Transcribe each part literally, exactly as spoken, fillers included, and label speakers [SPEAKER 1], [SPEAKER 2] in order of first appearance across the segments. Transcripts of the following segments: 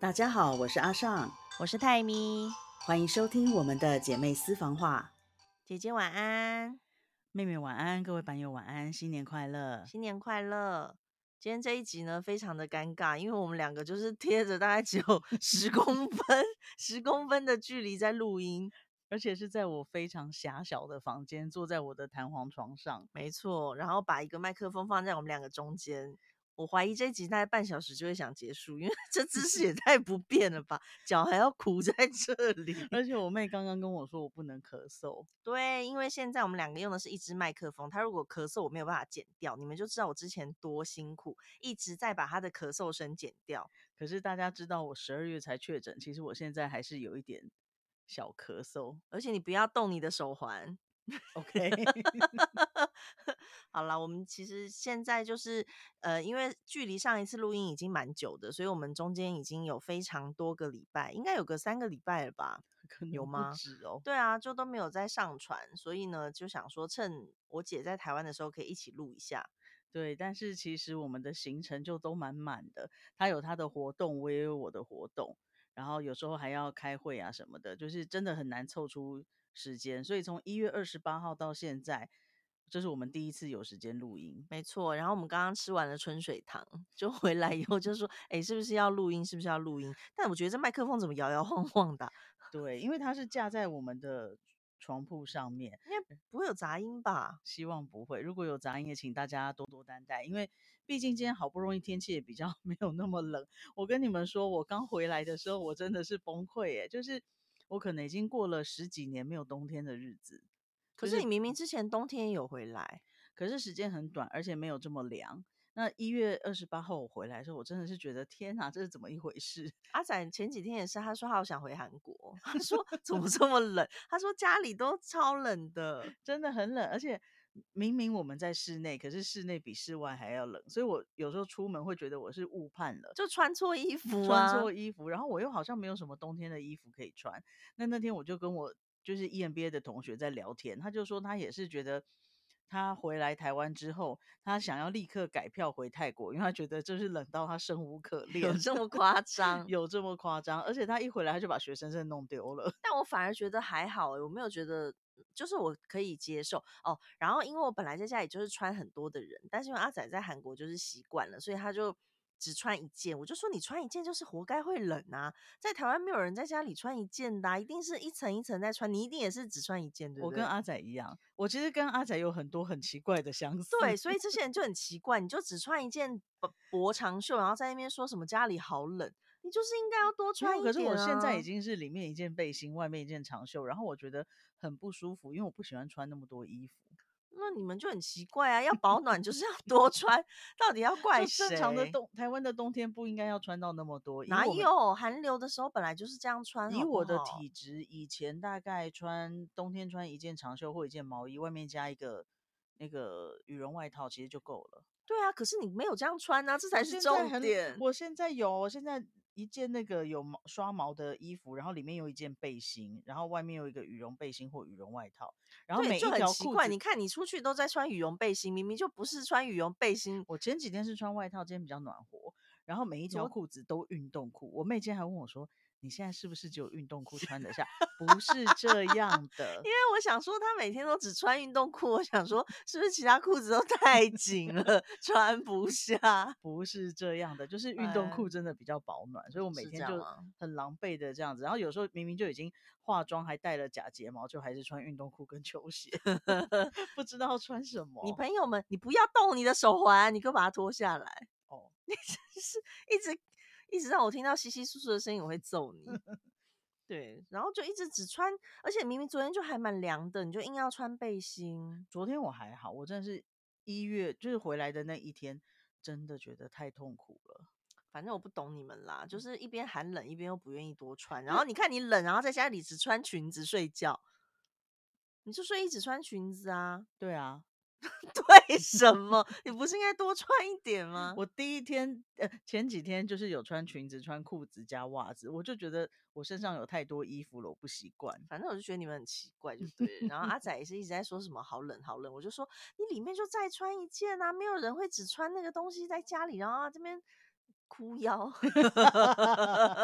[SPEAKER 1] 大家好，我是阿尚，
[SPEAKER 2] 我是泰咪，
[SPEAKER 1] 欢迎收听我们的姐妹私房话。
[SPEAKER 2] 姐姐晚安，
[SPEAKER 1] 妹妹晚安，各位版友晚安，新年快乐！
[SPEAKER 2] 新年快乐！今天这一集呢，非常的尴尬，因为我们两个就是贴着大概只有十公分、十公分的距离在录音，
[SPEAKER 1] 而且是在我非常狭小的房间，坐在我的弹簧床上。
[SPEAKER 2] 没错，然后把一个麦克风放在我们两个中间。我怀疑这一集大概半小时就会想结束，因为这姿势也太不便了吧，脚还要苦在这里。
[SPEAKER 1] 而且我妹刚刚跟我说我不能咳嗽。
[SPEAKER 2] 对，因为现在我们两个用的是一支麦克风，他如果咳嗽我没有办法剪掉，你们就知道我之前多辛苦，一直在把他的咳嗽声剪掉。
[SPEAKER 1] 可是大家知道我十二月才确诊，其实我现在还是有一点小咳嗽。
[SPEAKER 2] 而且你不要动你的手环。
[SPEAKER 1] OK
[SPEAKER 2] 好啦，我们其实现在就是呃，因为距离上一次录音已经蛮久的，所以我们中间已经有非常多个礼拜，应该有个三个礼拜了吧？
[SPEAKER 1] 可能不
[SPEAKER 2] 有吗？
[SPEAKER 1] 止哦。
[SPEAKER 2] 对啊，就都没有在上传，所以呢，就想说趁我姐在台湾的时候可以一起录一下。
[SPEAKER 1] 对，但是其实我们的行程就都满满的，他有他的活动，我也有我的活动，然后有时候还要开会啊什么的，就是真的很难凑出时间。所以从一月二十八号到现在，这是我们第一次有时间录音。
[SPEAKER 2] 没错，然后我们刚刚吃完了春水堂，就回来以后就说，哎，是不是要录音？是不是要录音？但我觉得这麦克风怎么摇摇晃晃的啊，
[SPEAKER 1] 对，因为它是架在我们的床铺上面，
[SPEAKER 2] 应该不会有杂音吧？
[SPEAKER 1] 希望不会。如果有杂音，也请大家多多担待，因为毕竟今天好不容易天气也比较没有那么冷。我跟你们说，我刚回来的时候，我真的是崩溃耶，就是我可能已经过了十几年没有冬天的日子，
[SPEAKER 2] 可是你明明之前冬天也有回来。
[SPEAKER 1] 可是时间很短，而且没有这么凉。那一月二十八号我回来的时候，我真的是觉得天哪，这是怎么一回事？
[SPEAKER 2] 阿仔前几天也是，他说他好想回韩国，他说怎么这么冷？他说家里都超冷的。
[SPEAKER 1] 真的很冷，而且明明我们在室内，可是室内比室外还要冷，所以我有时候出门会觉得我是误判了，
[SPEAKER 2] 就穿错衣服
[SPEAKER 1] 穿
[SPEAKER 2] 啊。
[SPEAKER 1] 错衣服，然后我又好像没有什么冬天的衣服可以穿。那那天我就跟我就是 E M B A 的同学在聊天，他就说他也是觉得他回来台湾之后，他想要立刻改票回泰国，因为他觉得就是冷到他生无可恋，
[SPEAKER 2] 有这么夸张？
[SPEAKER 1] 有这么夸张？而且他一回来他就把学生证弄丢了。
[SPEAKER 2] 但我反而觉得还好欸，我没有觉得，就是我可以接受哦。然后因为我本来在家里就是穿很多的人，但是因为阿仔在韩国就是习惯了，所以他就只穿一件。我就说你穿一件就是活该会冷啊，在台湾没有人在家里穿一件的啊，一定是一层一层在穿，你一定也是只穿一件，对不对？
[SPEAKER 1] 我跟阿仔一样，我其实跟阿仔有很多很奇怪的相似。
[SPEAKER 2] 对，所以这些人就很奇怪，你就只穿一件薄薄长袖，然后在那边说什么家里好冷，你就是应该要多
[SPEAKER 1] 没有，
[SPEAKER 2] 穿一
[SPEAKER 1] 可是我
[SPEAKER 2] 点
[SPEAKER 1] 现在已
[SPEAKER 2] 啊。
[SPEAKER 1] 经是里面一件背心，外面一件长袖，然后我觉得很不舒服，因为我不喜欢穿那么多衣服。
[SPEAKER 2] 那你们就很奇怪啊，要保暖就是要多穿，到底要怪
[SPEAKER 1] 就正常的
[SPEAKER 2] 谁？
[SPEAKER 1] 冬，台湾的冬天不应该要穿到那么多。以
[SPEAKER 2] 哪
[SPEAKER 1] 我们
[SPEAKER 2] 有寒流的时候本来就是这样穿，好不
[SPEAKER 1] 以我的
[SPEAKER 2] 好？
[SPEAKER 1] 体质，以前大概穿冬天穿一件长袖或一件毛衣，外面加一个那个羽绒外套，其实就够了。
[SPEAKER 2] 对啊，可是你没有这样穿啊，这
[SPEAKER 1] 我
[SPEAKER 2] 才是
[SPEAKER 1] 现在很，
[SPEAKER 2] 重点。
[SPEAKER 1] 我现在有，我现在一件那个有毛刷毛的衣服，然后里面有一件背心，然后外面有一个羽绒背心或羽绒外套，然后
[SPEAKER 2] 对，就
[SPEAKER 1] 每一
[SPEAKER 2] 很奇怪。
[SPEAKER 1] 条裤子。
[SPEAKER 2] 你看你出去都在穿羽绒背心，明明就不是穿羽绒背心。
[SPEAKER 1] 我前几天是穿外套，今天比较暖和，然后每一条
[SPEAKER 2] 昨
[SPEAKER 1] 裤子都运动裤。我妹今天还问我说：“你现在是不是只有运动裤穿得下？”不是这样的。
[SPEAKER 2] 因为我想说，他每天都只穿运动裤，我想说是不是其他裤子都太紧了，穿不下？
[SPEAKER 1] 不是这样的，就是运动
[SPEAKER 2] 哎，
[SPEAKER 1] 裤真的比较保暖，所以我每
[SPEAKER 2] 是这
[SPEAKER 1] 天就
[SPEAKER 2] 样吗？
[SPEAKER 1] 很狼狈的这样子。然后有时候明明就已经化妆，还戴了假睫毛，就还是穿运动裤跟球鞋，不知道穿什
[SPEAKER 2] 你
[SPEAKER 1] 么。
[SPEAKER 2] 朋友们，你不要动你的手环，你给我把它脱下来。
[SPEAKER 1] 哦，
[SPEAKER 2] 你真是一直一直让我听到稀稀疏疏的声音，我会揍你。对，然后就一直只穿，而且明明昨天就还蛮凉的，你就硬要穿背心。
[SPEAKER 1] 昨天我还好，我真的是一月就是回来的那一天，真的觉得太痛苦了。
[SPEAKER 2] 反正我不懂你们啦，就
[SPEAKER 1] 嗯
[SPEAKER 2] 是一边寒冷一边又不愿意多穿，然
[SPEAKER 1] 就
[SPEAKER 2] 后你看你冷，然后在家里只穿裙子睡觉，你就睡衣只穿裙子啊？
[SPEAKER 1] 对啊，
[SPEAKER 2] 为什么？你不是应该多穿一点吗？
[SPEAKER 1] 我第一天呃前几天就是有穿裙子、穿裤子加袜子，我就觉得我身上有太多衣服了，我不习惯。
[SPEAKER 2] 反正我就觉得你们很奇怪，就对了。然后阿仔也是一直在说什么好冷好冷，我就说你里面就再穿一件啊，没有人会只穿那个东西在家里，然后这边哭腰。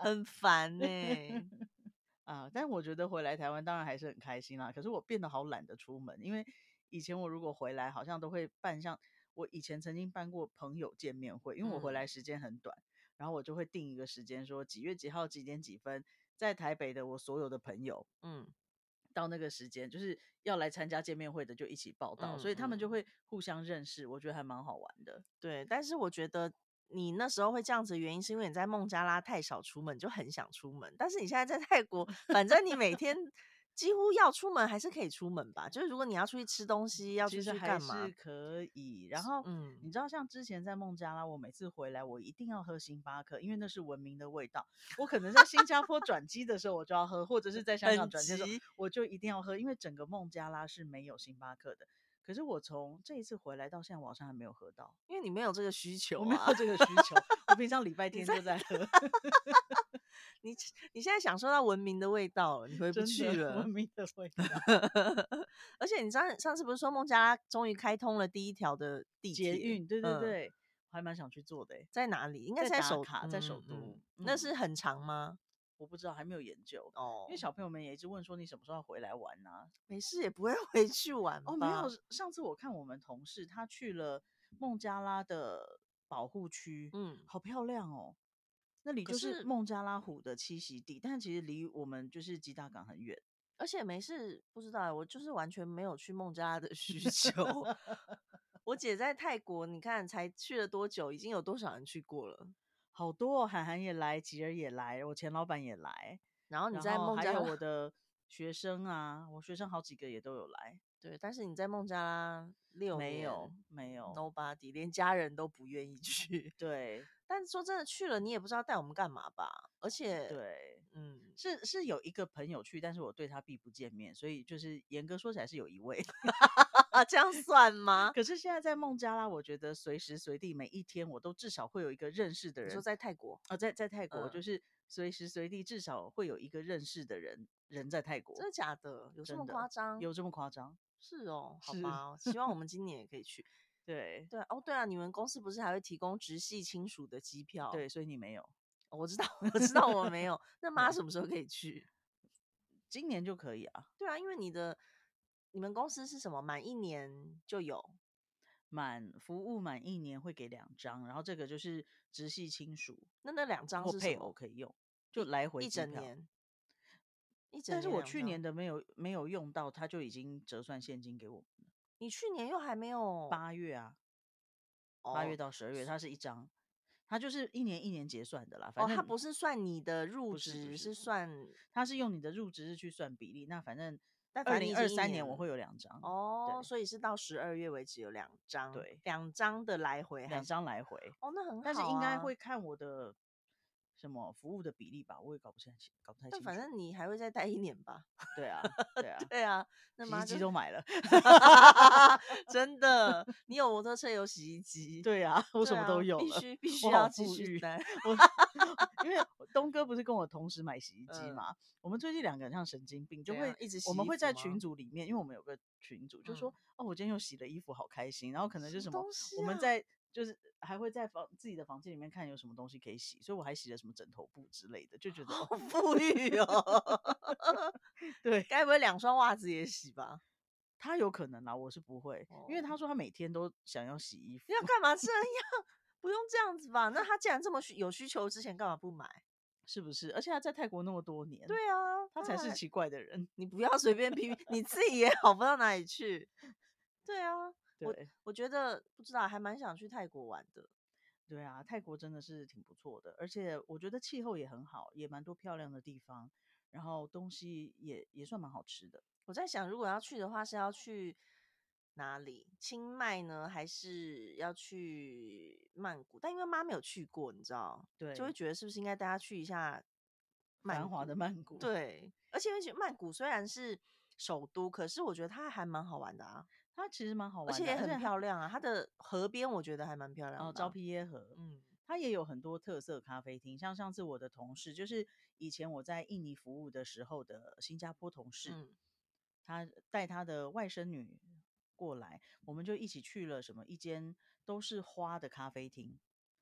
[SPEAKER 2] 很烦呢、欸。
[SPEAKER 1] 啊，但我觉得回来台湾当然还是很开心啦。可是我变得好懒得出门，因为以前我如果回来，好像都会办像我以前曾经办过朋友见面会，因为我回来
[SPEAKER 2] 嗯
[SPEAKER 1] 时间很短，然后我就会定一个时间，说几月几号几点几分，在台北的我所有的朋友，
[SPEAKER 2] 嗯
[SPEAKER 1] 到那个时间就是要来参加见面会的就一起报道，所以他们就
[SPEAKER 2] 嗯嗯，
[SPEAKER 1] 会互相认识，我觉得还蛮好玩的。
[SPEAKER 2] 对。但是我觉得你那时候会这样子的原因，是因为你在孟加拉太少出门，就很想出门。但是你现在在泰国，反正你每天几乎要出门还是可以出门吧？就是如果你要出去吃东西，要出
[SPEAKER 1] 其实还是
[SPEAKER 2] 去干嘛？
[SPEAKER 1] 可以。然后
[SPEAKER 2] 嗯，
[SPEAKER 1] 你知道，像之前在孟加拉，我每次回来，我一定要喝星巴克，因为那是文明的味道。我可能在新加坡转机的时候我就要喝，或者是在香港
[SPEAKER 2] 很
[SPEAKER 1] 转机的时候
[SPEAKER 2] 急，
[SPEAKER 1] 我就一定要喝，因为整个孟加拉是没有星巴克的。可是我从这一次回来到现在，我好像还没有喝到，
[SPEAKER 2] 因为你没有这个需求啊。
[SPEAKER 1] 我没有这个需求。我平常礼拜
[SPEAKER 2] 你在
[SPEAKER 1] 天就在喝，
[SPEAKER 2] 你你现在享受到文明的味道了，你回不
[SPEAKER 1] 真的
[SPEAKER 2] 去了。
[SPEAKER 1] 文明的味道。
[SPEAKER 2] 而且你上上次不是说孟加拉终于开通了第一条的地铁？
[SPEAKER 1] 捷运，对对
[SPEAKER 2] 嗯，
[SPEAKER 1] 对，我还蛮想去做的诶，
[SPEAKER 2] 在哪里？应该是
[SPEAKER 1] 在
[SPEAKER 2] 在首，
[SPEAKER 1] 打卡，在首
[SPEAKER 2] 嗯嗯
[SPEAKER 1] 都，
[SPEAKER 2] 嗯，那
[SPEAKER 1] 嗯。
[SPEAKER 2] 是很长吗？
[SPEAKER 1] 我不知道，还没有研究，因为
[SPEAKER 2] 哦，
[SPEAKER 1] 小朋友们也一直问说你什么时候要回来玩呢、
[SPEAKER 2] 没事也不会回去玩
[SPEAKER 1] 哦，没有，
[SPEAKER 2] 吧？
[SPEAKER 1] 上次我看我们同事他去了孟加拉的保护区，
[SPEAKER 2] 嗯，
[SPEAKER 1] 好漂亮哦。那里就是
[SPEAKER 2] 可是
[SPEAKER 1] 孟加拉虎的栖息地，但其实离我们就是吉大港很远。
[SPEAKER 2] 而且没事，不知道欸，我就是完全没有去孟加拉的需求。我姐在泰国，你看才去了多久，已经有多少人去过了？
[SPEAKER 1] 好多、哦，涵涵也来，吉儿也来，我前老板也来，然
[SPEAKER 2] 然后你在
[SPEAKER 1] 后还有
[SPEAKER 2] 孟加拉，
[SPEAKER 1] 我的学生啊，我学生好几个也都有来。
[SPEAKER 2] 对，但是你在孟加拉六
[SPEAKER 1] 没有，
[SPEAKER 2] 年
[SPEAKER 1] 没有，
[SPEAKER 2] ，nobody，连家人都不愿意去。
[SPEAKER 1] 对
[SPEAKER 2] 但说真的，去了你也不知道带我们干嘛吧？而且，
[SPEAKER 1] 对。
[SPEAKER 2] 嗯，
[SPEAKER 1] 是是有一个朋友去，但是我对他避不见面，所以就是严格说起来是有一位。
[SPEAKER 2] 这样算吗？
[SPEAKER 1] 可是现在在孟加拉，我觉得随时随地每一天我都至少会有一个认识的
[SPEAKER 2] 你说
[SPEAKER 1] 人。
[SPEAKER 2] 在泰国，
[SPEAKER 1] 啊、在在泰国
[SPEAKER 2] 嗯，
[SPEAKER 1] 就是随时随地至少会有一个认识的人人在泰国，
[SPEAKER 2] 真的假的？有这么
[SPEAKER 1] 真的
[SPEAKER 2] 夸张？
[SPEAKER 1] 有这么夸张？
[SPEAKER 2] 是哦，好
[SPEAKER 1] 是，
[SPEAKER 2] 吧，希望我们今年也可以去。
[SPEAKER 1] 对
[SPEAKER 2] 对啊，哦，对啊，你们公司不是还会提供直系亲属的机票？
[SPEAKER 1] 对，所以你没有，
[SPEAKER 2] 哦我知道，我知道我没有。那妈
[SPEAKER 1] 对，
[SPEAKER 2] 什么时候可以去？
[SPEAKER 1] 今年就可以啊，
[SPEAKER 2] 对啊，因为你的你们公司是什么？满一年就有。
[SPEAKER 1] 满服务满一年会给两张，然后这个就是直系亲属
[SPEAKER 2] 那那两张
[SPEAKER 1] 或配偶
[SPEAKER 2] 是什么？
[SPEAKER 1] 可以用，就
[SPEAKER 2] 一
[SPEAKER 1] 来回
[SPEAKER 2] 一
[SPEAKER 1] 机票。
[SPEAKER 2] 整年，一整
[SPEAKER 1] 但是
[SPEAKER 2] 年两张。
[SPEAKER 1] 我去年的没有没有用到，他就已经折算现金给我们了。
[SPEAKER 2] 你去年又还没有
[SPEAKER 1] 八月啊，八月
[SPEAKER 2] 哦
[SPEAKER 1] 到十二月，它是一张，它就是一年一年结算的啦。反
[SPEAKER 2] 哦，它
[SPEAKER 1] 正
[SPEAKER 2] 不是算你的入
[SPEAKER 1] 不是不
[SPEAKER 2] 职，
[SPEAKER 1] 是，
[SPEAKER 2] 是算，
[SPEAKER 1] 它是用你的入职日去算比例。那反正二零
[SPEAKER 2] 但反正你已经
[SPEAKER 1] 二三年我
[SPEAKER 2] 一年了。
[SPEAKER 1] 会有两张，
[SPEAKER 2] 哦，
[SPEAKER 1] 对
[SPEAKER 2] 所以是到十二月为止有两张，
[SPEAKER 1] 对，
[SPEAKER 2] 两张的来回还
[SPEAKER 1] 两
[SPEAKER 2] 是？
[SPEAKER 1] 张来回。
[SPEAKER 2] 哦，那很
[SPEAKER 1] 但是应该
[SPEAKER 2] 好啊。
[SPEAKER 1] 会看我的什么服务的比例吧，我也搞不太清，搞不太
[SPEAKER 2] 但反
[SPEAKER 1] 清楚。
[SPEAKER 2] 正你还会再待一年吧？
[SPEAKER 1] 对啊，对啊，
[SPEAKER 2] 对啊，那
[SPEAKER 1] 洗衣
[SPEAKER 2] 妈就
[SPEAKER 1] 机都买了。
[SPEAKER 2] 真的，你有摩托车，有洗衣机，
[SPEAKER 1] 对啊，我什么都
[SPEAKER 2] 对啊，必
[SPEAKER 1] 有了，
[SPEAKER 2] 须必须
[SPEAKER 1] 我好
[SPEAKER 2] 要继
[SPEAKER 1] 富裕。
[SPEAKER 2] 续待。
[SPEAKER 1] 我因为东哥不是跟我同时买洗衣机
[SPEAKER 2] 嗯，
[SPEAKER 1] 嘛，我们最近两个人像神经病，就
[SPEAKER 2] 怎样？
[SPEAKER 1] 会
[SPEAKER 2] 一直洗衣
[SPEAKER 1] 我们会在群
[SPEAKER 2] 服吗？
[SPEAKER 1] 组里面，因为我们有个群组，就说
[SPEAKER 2] 嗯，
[SPEAKER 1] 哦，我今天又洗了衣服，好开心。然后可能
[SPEAKER 2] 什么
[SPEAKER 1] 就什么，
[SPEAKER 2] 东西啊？
[SPEAKER 1] 我们在就是还会在房自己的房间里面看有什么东西可以洗，所以我还洗了什么枕头布之类的，就觉得哦，
[SPEAKER 2] 好富裕哦！
[SPEAKER 1] 对，
[SPEAKER 2] 该不会两双袜子也洗吧？
[SPEAKER 1] 他有可能啦，我是不会，因为
[SPEAKER 2] 哦，
[SPEAKER 1] 他说他每天都想要洗衣服。
[SPEAKER 2] 你要干嘛这样？不用这样子吧？那他既然这么需有需求，之前干嘛不买？
[SPEAKER 1] 是不是？而且他在泰国那么多年，
[SPEAKER 2] 对啊，
[SPEAKER 1] 他才
[SPEAKER 2] 他还
[SPEAKER 1] 是奇怪的人。
[SPEAKER 2] 你不要随便批评，你自己也好不到哪里去。对啊，我
[SPEAKER 1] 对
[SPEAKER 2] 我觉得不知道，还蛮想去泰国玩的。
[SPEAKER 1] 对啊，泰国真的是挺不错的，而且我觉得气候也很好，也蛮多漂亮的地方，然后东西也也算蛮好吃的。
[SPEAKER 2] 我在想，如果要去的话，是要去哪里？清迈呢，还是要去曼谷？但因为妈没有去过，你知道，就会
[SPEAKER 1] 对，
[SPEAKER 2] 觉得是不是应该带她去一下曼
[SPEAKER 1] 繁华的
[SPEAKER 2] 谷？
[SPEAKER 1] 曼谷，
[SPEAKER 2] 对，而且因为曼谷虽然是首都，可是我觉得它还蛮好玩的啊，
[SPEAKER 1] 它其实蛮好玩的，
[SPEAKER 2] 而且也很
[SPEAKER 1] 而且它
[SPEAKER 2] 漂亮啊。它的河边我觉得还蛮漂
[SPEAKER 1] 哦，
[SPEAKER 2] 亮的啊。
[SPEAKER 1] 昭披耶河，
[SPEAKER 2] 嗯
[SPEAKER 1] 它也有很多特色咖啡厅，像上次我的同事，就是以前我在印尼服务的时候的新加坡同事，
[SPEAKER 2] 嗯，
[SPEAKER 1] 他带他的外甥女过来，我们就一起去了什么一间都是花的咖啡厅，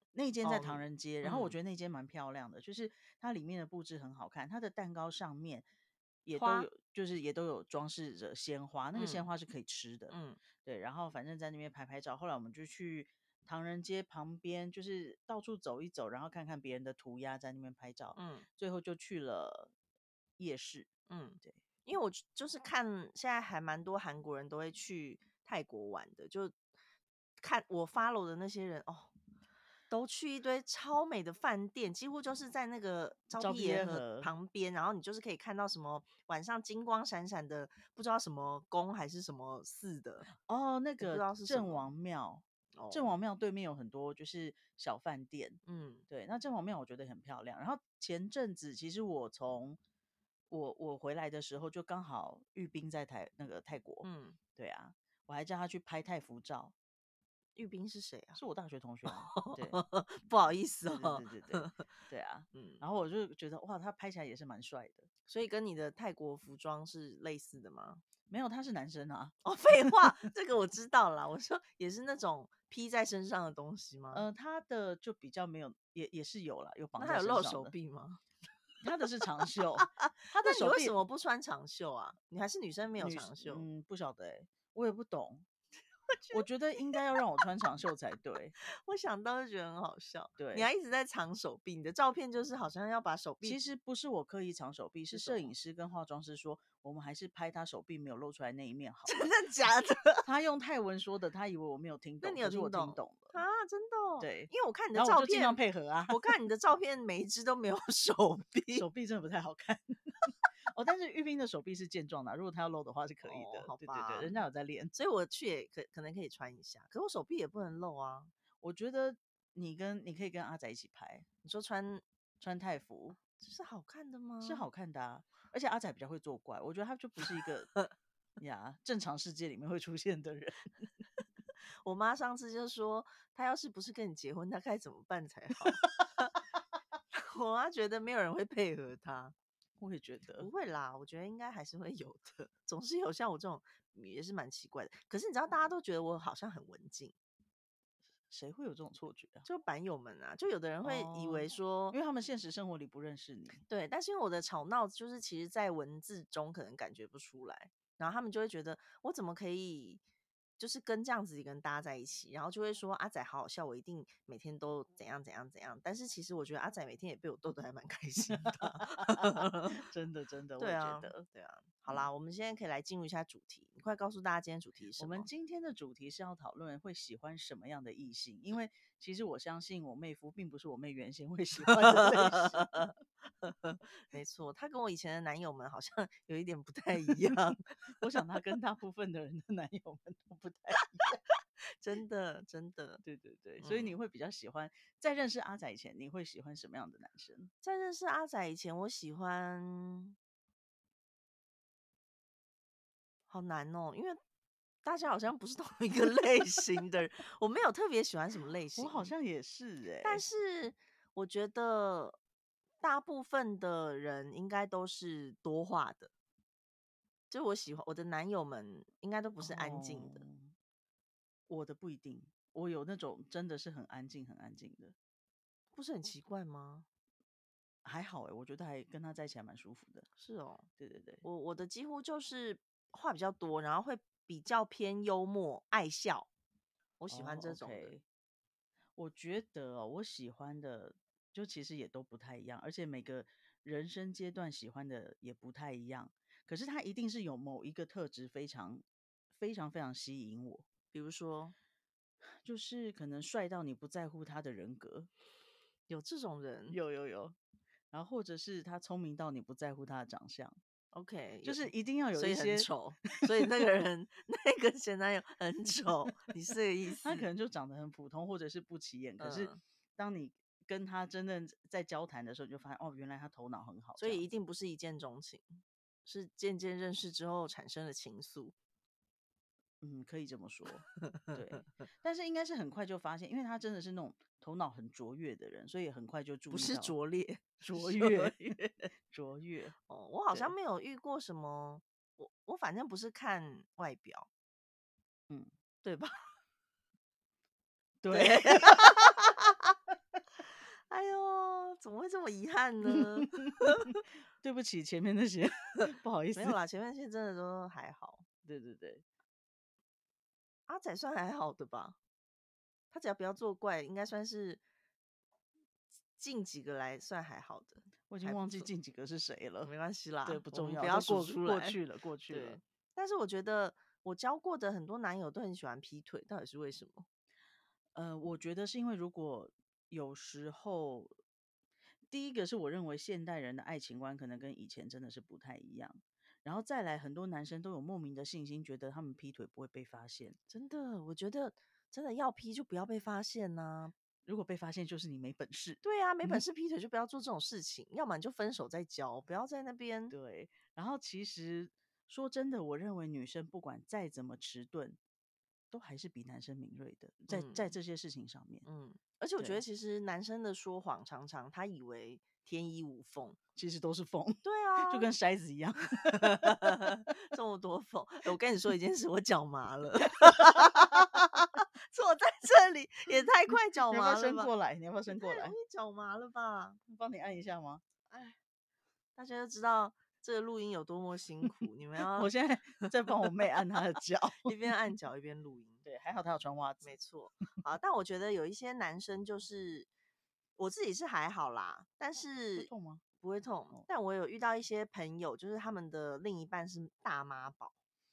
[SPEAKER 1] 那一间在
[SPEAKER 2] 哦，
[SPEAKER 1] 唐人街，然后我
[SPEAKER 2] 嗯，
[SPEAKER 1] 觉得那间蛮漂亮的，就是它里面的布置很好看，它的蛋糕上面也都
[SPEAKER 2] 花，
[SPEAKER 1] 有，就是也都有装饰着鲜花，那个鲜
[SPEAKER 2] 嗯
[SPEAKER 1] 花是可以吃的。
[SPEAKER 2] 嗯
[SPEAKER 1] 对，然后反正在那边拍拍照，后来我们就去唐人街旁边，就是到处走一走，然后看看别人的涂鸦，在那边拍照，
[SPEAKER 2] 嗯
[SPEAKER 1] 最后就去了夜市。
[SPEAKER 2] 嗯，
[SPEAKER 1] 对，
[SPEAKER 2] 因为我就就是看现在还蛮多韩国人都会去泰国玩的，就看我 follow 的那些人哦，都去一堆超美的饭店，几乎就是在那个昭
[SPEAKER 1] 招
[SPEAKER 2] 披耶河
[SPEAKER 1] 毕耶河
[SPEAKER 2] 旁边，然后你就是可以看到什么晚上金光闪闪的，不知道什么宫还是什么寺的，
[SPEAKER 1] 哦，那个
[SPEAKER 2] 我不知道是什么
[SPEAKER 1] 郑王庙，郑
[SPEAKER 2] 哦，
[SPEAKER 1] 王庙对面有很多就是小饭店。
[SPEAKER 2] 嗯
[SPEAKER 1] 对，那郑王庙我觉得很漂亮。然后前阵子其实我从我我回来的时候，就刚好玉斌在台那个泰国。
[SPEAKER 2] 嗯，
[SPEAKER 1] 对啊，我还叫他去拍泰服照，
[SPEAKER 2] 玉斌是谁啊？
[SPEAKER 1] 是我大学同学啊。对，
[SPEAKER 2] 不好意思
[SPEAKER 1] 对对
[SPEAKER 2] 哦，
[SPEAKER 1] 对对对对啊。
[SPEAKER 2] 嗯，
[SPEAKER 1] 然后我就觉得哇，他拍起来也是蛮帅的。
[SPEAKER 2] 所以跟你的泰国服装是类似的吗？
[SPEAKER 1] 没有，他是男生啊。
[SPEAKER 2] 哦，废话，这个我知道啦。我说也是那种披在身上的东西吗？
[SPEAKER 1] 呃，他的就比较没有，也也是有啦，有绑在
[SPEAKER 2] 那还有露手
[SPEAKER 1] 身上的。
[SPEAKER 2] 臂吗？
[SPEAKER 1] 他的是长袖，他的
[SPEAKER 2] 那你为什
[SPEAKER 1] 手臂
[SPEAKER 2] 么不穿长袖啊？你还是女生没有
[SPEAKER 1] 女
[SPEAKER 2] 长袖？
[SPEAKER 1] 嗯不晓得哎、我也不懂。我觉得应该要让我穿长袖才对。
[SPEAKER 2] 我想到就觉得很好笑。你
[SPEAKER 1] 对，
[SPEAKER 2] 还一直在藏手臂，你的照片就是好像要把手臂
[SPEAKER 1] 其实不是我刻意藏手臂，是
[SPEAKER 2] 是什么？
[SPEAKER 1] 摄影师跟化妆师说，我们还是拍他手臂没有露出来那一面好
[SPEAKER 2] 真
[SPEAKER 1] 了。
[SPEAKER 2] 的假的？
[SPEAKER 1] 他用泰文说的，他以为我没有听懂，
[SPEAKER 2] 那你有
[SPEAKER 1] 可是我
[SPEAKER 2] 听懂
[SPEAKER 1] 听懂了。
[SPEAKER 2] 啊？真的哦，
[SPEAKER 1] 对，
[SPEAKER 2] 因为我看你的
[SPEAKER 1] 然后我
[SPEAKER 2] 照
[SPEAKER 1] 就尽量
[SPEAKER 2] 片，
[SPEAKER 1] 配合啊。
[SPEAKER 2] 我看你的照片每一只都没有手臂。
[SPEAKER 1] 手臂真的不太好看。哦，但是玉斌的手臂是健壮的啊，如果他要露的话是可以
[SPEAKER 2] 哦，
[SPEAKER 1] 的。
[SPEAKER 2] 好
[SPEAKER 1] 对对对，
[SPEAKER 2] 吧，
[SPEAKER 1] 人家有在练。
[SPEAKER 2] 所以我去也可可能可以穿一下，可是我手臂也不能露啊。
[SPEAKER 1] 我觉得你跟你可以跟阿仔一起拍，
[SPEAKER 2] 你说穿
[SPEAKER 1] 穿泰服
[SPEAKER 2] 这是好看的
[SPEAKER 1] 是好
[SPEAKER 2] 吗？
[SPEAKER 1] 看的啊。而且阿仔比较会作怪，我觉得他就不是一个呀正常世界里面会出现的人。
[SPEAKER 2] 我妈上次就说，她要是不是跟你结婚，她该怎么办才好？我妈觉得没有人会配合她，
[SPEAKER 1] 我也觉得。
[SPEAKER 2] 不会啦，我觉得应该还是会有的，总是有像我这种也是蛮奇怪的。可是你知道，大家都觉得我好像很文静，
[SPEAKER 1] 谁会有这种错觉啊？
[SPEAKER 2] 就版友们啊，就有的人会以
[SPEAKER 1] 哦，
[SPEAKER 2] 为说，
[SPEAKER 1] 因为他们现实生活里不认识你。
[SPEAKER 2] 对，但是因为我的吵闹，就是其实在文字中可能感觉不出来，然后他们就会觉得我怎么可以，就是跟这样子一个人搭在一起，然后就会说阿仔好好笑，我一定每天都怎样怎样怎样。但是其实我觉得阿仔每天也被我逗得还蛮开心的。
[SPEAKER 1] 真的真的，我
[SPEAKER 2] 对啊，
[SPEAKER 1] 也觉得。
[SPEAKER 2] 对啊。好啦，我们现在可以来进入一下主题，你快告诉大家今天主题是
[SPEAKER 1] 我们
[SPEAKER 2] 什么？
[SPEAKER 1] 今天的主题是要讨论会喜欢什么样的异性，因为其实我相信我妹夫并不是我妹原先会喜欢的类型。
[SPEAKER 2] 没错，他跟我以前的男友们好像有一点不太一样，
[SPEAKER 1] 我想他跟大部分的人的男友们都不太一样。
[SPEAKER 2] 真的真的。
[SPEAKER 1] 对对对，所以你
[SPEAKER 2] 嗯，
[SPEAKER 1] 会比较喜欢在认识阿仔以前，你会喜欢什么样的男生？
[SPEAKER 2] 在认识阿仔以前，我喜欢好难哦，因为大家好像不是同一个类型的人，我没有特别喜欢什么类
[SPEAKER 1] 我好
[SPEAKER 2] 型，
[SPEAKER 1] 像也是哎、
[SPEAKER 2] 但是我觉得大部分的人应该都是多话的，就我喜欢我的男友们应该都不是安静
[SPEAKER 1] 哦，
[SPEAKER 2] 的，
[SPEAKER 1] 我的不一定，我有那种真的是很安静很安静的。
[SPEAKER 2] 不是很奇怪吗？
[SPEAKER 1] 还好哎、我觉得还跟他在一起还蛮舒服的。
[SPEAKER 2] 是哦，
[SPEAKER 1] 对对对。
[SPEAKER 2] 我我的几乎就是话比较多，然后会比较偏幽默、爱笑，我喜欢
[SPEAKER 1] 哦
[SPEAKER 2] 这种的。
[SPEAKER 1] ，OK。我觉得哦，我喜欢的就其实也都不太一样，而且每个人生阶段喜欢的也不太一样。可是他一定是有某一个特质非常、非常、非常吸引我，
[SPEAKER 2] 比如说
[SPEAKER 1] 就是可能帅到你不在乎他的人格。
[SPEAKER 2] 有这种人
[SPEAKER 1] 有有有。然后或者是他聪明到你不在乎他的长相，
[SPEAKER 2] ，OK，有，
[SPEAKER 1] 就是一定要有
[SPEAKER 2] 所以很
[SPEAKER 1] 一些。
[SPEAKER 2] 丑，所以那个人那个前男友很丑，你是这个意思？
[SPEAKER 1] 他可能就长得很普通，或者是不起眼，可是
[SPEAKER 2] 嗯，
[SPEAKER 1] 当你跟他真正在交谈的时候，你就发现哦，原来他头脑很好，
[SPEAKER 2] 所以一
[SPEAKER 1] 这样子。
[SPEAKER 2] 定不是一见钟情，是渐渐认识之后产生了情愫。
[SPEAKER 1] 嗯，可以这么说。对，但是应该是很快就发现，因为他真的是那种头脑很卓越的人，所以很快就
[SPEAKER 2] 不是
[SPEAKER 1] 注意到
[SPEAKER 2] 拙劣，
[SPEAKER 1] 卓
[SPEAKER 2] 卓
[SPEAKER 1] 越。
[SPEAKER 2] 越。
[SPEAKER 1] 卓越。
[SPEAKER 2] 哦，我好像
[SPEAKER 1] 对。
[SPEAKER 2] 没有遇过什么，我我反正不是看外表，
[SPEAKER 1] 嗯，
[SPEAKER 2] 对吧？
[SPEAKER 1] 对。
[SPEAKER 2] 对， 哎呦，怎么会这么遗憾呢？
[SPEAKER 1] 对不起，前面那些不好意思。
[SPEAKER 2] 没有啦，前面那些真的都还好。
[SPEAKER 1] 对对对，
[SPEAKER 2] 阿仔算还好的吧？他只要不要作怪，应该算是近几个来算还好的，
[SPEAKER 1] 我已经
[SPEAKER 2] 还不错。
[SPEAKER 1] 忘记近几个是谁了。
[SPEAKER 2] 没关系
[SPEAKER 1] 对，
[SPEAKER 2] 啦，
[SPEAKER 1] 不重要，
[SPEAKER 2] 我们不要
[SPEAKER 1] 都过
[SPEAKER 2] 数出来。
[SPEAKER 1] 过去了，过去了。
[SPEAKER 2] 对，但是我觉得我交过的很多男友都很喜欢劈腿，到底是为什么？
[SPEAKER 1] 呃，我觉得是因为如果有时候，第一个是我认为现代人的爱情观可能跟以前真的是不太一样，然后再来很多男生都有莫名的信心，觉得他们劈腿不会被发现，
[SPEAKER 2] 真的，我觉得真的要劈就不要被发现呐、
[SPEAKER 1] 如果被发现就是你没本事。
[SPEAKER 2] 对啊，没本事劈腿就不要做这种事情，要么你就分手再交，不要在那边。
[SPEAKER 1] 对，然后其实说真的，我认为女生不管再怎么迟钝，都还是比男生敏锐的，在在
[SPEAKER 2] 嗯
[SPEAKER 1] 这些事情上面。
[SPEAKER 2] 嗯，而且我觉得
[SPEAKER 1] 对，
[SPEAKER 2] 其实男生的说谎常常他以为天衣无缝。
[SPEAKER 1] 其实都是缝，
[SPEAKER 2] 对啊，
[SPEAKER 1] 就跟筛子一样。
[SPEAKER 2] 这么多缝，欸我跟你说一件事，我脚麻了，坐在这里也太快脚
[SPEAKER 1] 你要不要
[SPEAKER 2] 麻了吧？
[SPEAKER 1] 伸过来？你要不要
[SPEAKER 2] 也
[SPEAKER 1] 伸过来？
[SPEAKER 2] 太容易脚麻了吧？
[SPEAKER 1] 帮你按一下吗？
[SPEAKER 2] 哎，大家就知道这个录音有多么辛苦，你们要
[SPEAKER 1] 我现在在帮我妹按她的脚。
[SPEAKER 2] 一边按脚一边录音。
[SPEAKER 1] 对，还好她有穿袜子。
[SPEAKER 2] 没错，好，但我觉得有一些男生就是我自己是还好啦，但
[SPEAKER 1] 会
[SPEAKER 2] 是
[SPEAKER 1] 痛吗？
[SPEAKER 2] 不会痛。
[SPEAKER 1] 哦，
[SPEAKER 2] 但我有遇到一些朋友，就是他们的另一半是大妈宝。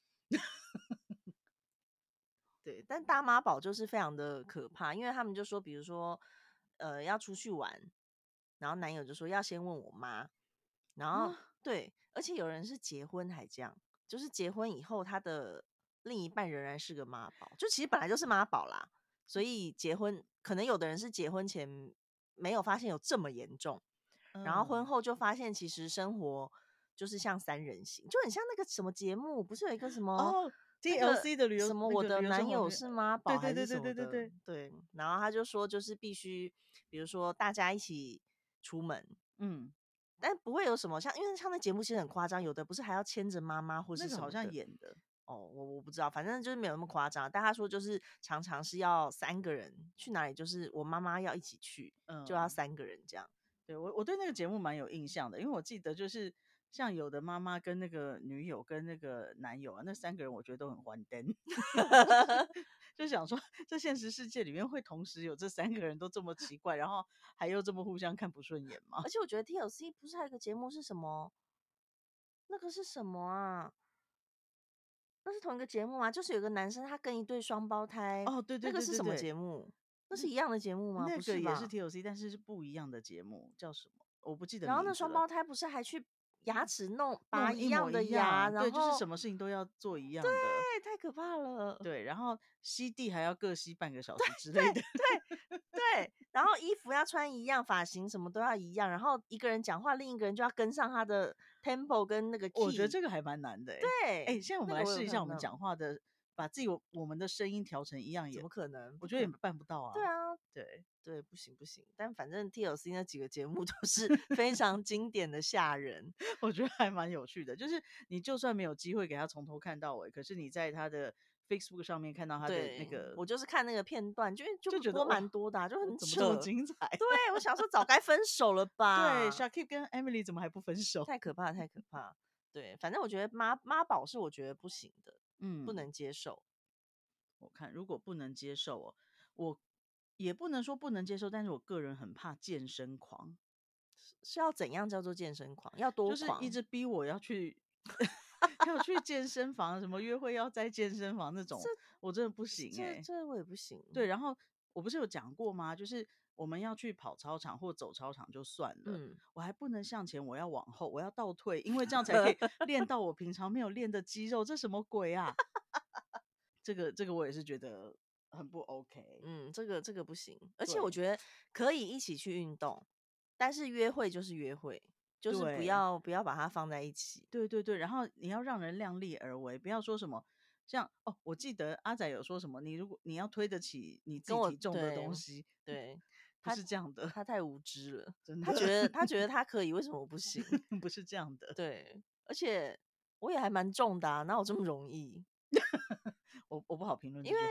[SPEAKER 2] 对，但大妈宝就是非常的可怕，因为他们就说，比如说，呃，要出去玩，然后男友就说要先问我妈，然后
[SPEAKER 1] 啊，
[SPEAKER 2] 对，而且有人是结婚还这样，就是结婚以后他的另一半仍然是个妈宝，就其实本来就是妈宝啦，所以结婚可能有的人是结婚前没有发现有这么严重，然后婚
[SPEAKER 1] 嗯，
[SPEAKER 2] 后就发现其实生活就是像三人行，就很像那个什么节目，不是有一个什么
[SPEAKER 1] 哦
[SPEAKER 2] 那个
[SPEAKER 1] ，T L C 的旅游
[SPEAKER 2] 什么我
[SPEAKER 1] 那个旅游生
[SPEAKER 2] 的男
[SPEAKER 1] 活片，
[SPEAKER 2] 友是妈宝还是
[SPEAKER 1] 对对对对
[SPEAKER 2] 什么的，
[SPEAKER 1] 对对对，
[SPEAKER 2] 对，然后他就说就是必须，比如说大家一起出门，
[SPEAKER 1] 嗯，
[SPEAKER 2] 但不会有什么像，因为像那节目其实很夸张，有的不是还要牵着妈妈或
[SPEAKER 1] 那个好
[SPEAKER 2] 是什么的。
[SPEAKER 1] 像演的，
[SPEAKER 2] 哦，我我不知道，反正就是没有那么夸张。但他说就是常常是要三个人去哪里，就是我妈妈要一起去，就要
[SPEAKER 1] 嗯，
[SPEAKER 2] 三个人这样。
[SPEAKER 1] 对我我对那个节目蛮有印象的，因为我记得就是像有的妈妈跟那个女友跟那个男友啊，那三个人我觉得都很欢登。就想说，这现实世界里面会同时有这三个人都这么奇怪，然后还又这么互相看不顺眼吗？
[SPEAKER 2] 而且我觉得 T L C 不是还有一个节目是什么？那个是什么啊？那是同一个节目吗？就是有个男生他跟一对双胞胎，
[SPEAKER 1] 哦，对对
[SPEAKER 2] 那个是什么
[SPEAKER 1] 对对对，
[SPEAKER 2] 节目？那是
[SPEAKER 1] 那
[SPEAKER 2] 一样的节目吗？不
[SPEAKER 1] 那个也是
[SPEAKER 2] 是吧？
[SPEAKER 1] T L C，但是是不一样的节目，叫什么？我不记得
[SPEAKER 2] 然后那
[SPEAKER 1] 名字了。
[SPEAKER 2] 双胞胎不是还去牙齿弄拔一样
[SPEAKER 1] 弄得一模
[SPEAKER 2] 的牙，
[SPEAKER 1] 一样，对，就是
[SPEAKER 2] 然后
[SPEAKER 1] 什么事情都要做一样的，
[SPEAKER 2] 对，太可怕了。
[SPEAKER 1] 对，然后吸地还要各吸半个小时之类的。
[SPEAKER 2] 对对，然后衣服要穿一样，发型什么都要一样，然后一个人讲话，另一个人就要跟上他的 tempo 跟那个
[SPEAKER 1] 我觉得
[SPEAKER 2] key。
[SPEAKER 1] 这个还蛮难的哎。
[SPEAKER 2] 对，
[SPEAKER 1] 哎，现在我们来
[SPEAKER 2] 那个我有
[SPEAKER 1] 试一下我们
[SPEAKER 2] 看到，
[SPEAKER 1] 讲话的，把自己我我们的声音调成一样也，
[SPEAKER 2] 怎么可能？
[SPEAKER 1] 我觉得也
[SPEAKER 2] 不可能。
[SPEAKER 1] 办不到啊。
[SPEAKER 2] 对啊，
[SPEAKER 1] 对，
[SPEAKER 2] 对，不行不行。但反正 T L C 那几个节目都是非常经典的吓人。
[SPEAKER 1] 我觉得还蛮有趣的，就是你就算没有机会给他从头看到尾，可是你在他的 Facebook 上面看到他的那
[SPEAKER 2] 对，
[SPEAKER 1] 个，
[SPEAKER 2] 我就是看那个片段，就就播
[SPEAKER 1] 就觉得哇，
[SPEAKER 2] 蛮多的啊，就很
[SPEAKER 1] 怎么这么
[SPEAKER 2] 扯。
[SPEAKER 1] 精彩？
[SPEAKER 2] 对，我想说早该分手了
[SPEAKER 1] 对
[SPEAKER 2] 吧。
[SPEAKER 1] ，Shakib 跟 Emily 怎么还不分手？
[SPEAKER 2] 太可怕，太可怕。对，反正我觉得妈妈宝是我觉得不行的，不
[SPEAKER 1] 嗯，
[SPEAKER 2] 能接受。
[SPEAKER 1] 我看如果不能接受哦，我也不能说不能接受，但是我个人很怕健身狂，
[SPEAKER 2] 是要怎样叫做健身狂？要多
[SPEAKER 1] 就是一
[SPEAKER 2] 狂？
[SPEAKER 1] 直逼我要去要去健身房，什么约会要在健身房那种，
[SPEAKER 2] 这
[SPEAKER 1] 我真的不行哎、
[SPEAKER 2] 这这我也不行。
[SPEAKER 1] 对，然后我不是有讲过吗？就是我们要去跑操场或走操场就算了，
[SPEAKER 2] 嗯，
[SPEAKER 1] 我还不能向前，我要往后，我要倒退，因为这样才可以练到我平常没有练的肌肉。这什么鬼啊？这个这个我也是觉得很不 OK。
[SPEAKER 2] 嗯，这个这个不行。而且我
[SPEAKER 1] 对
[SPEAKER 2] 觉得可以一起去运动，但是约会就是约会，就是不
[SPEAKER 1] 对
[SPEAKER 2] 要不要把它放在一起。
[SPEAKER 1] 对对对，然后你要让人量力而为，不要说什么像哦，我记得阿仔有说什么，你如果你要推得起你自己
[SPEAKER 2] 跟我
[SPEAKER 1] 体重的
[SPEAKER 2] 对
[SPEAKER 1] 东西，
[SPEAKER 2] 对，
[SPEAKER 1] 不
[SPEAKER 2] 他
[SPEAKER 1] 是这样的，
[SPEAKER 2] 他太无知了，
[SPEAKER 1] 真的
[SPEAKER 2] 他觉得他觉得他可以，为什么我不行？
[SPEAKER 1] 不是这样的。
[SPEAKER 2] 对，而且我也还蛮重的啊，哪有这么容易？
[SPEAKER 1] 我我不好评论
[SPEAKER 2] 因为
[SPEAKER 1] 这句话。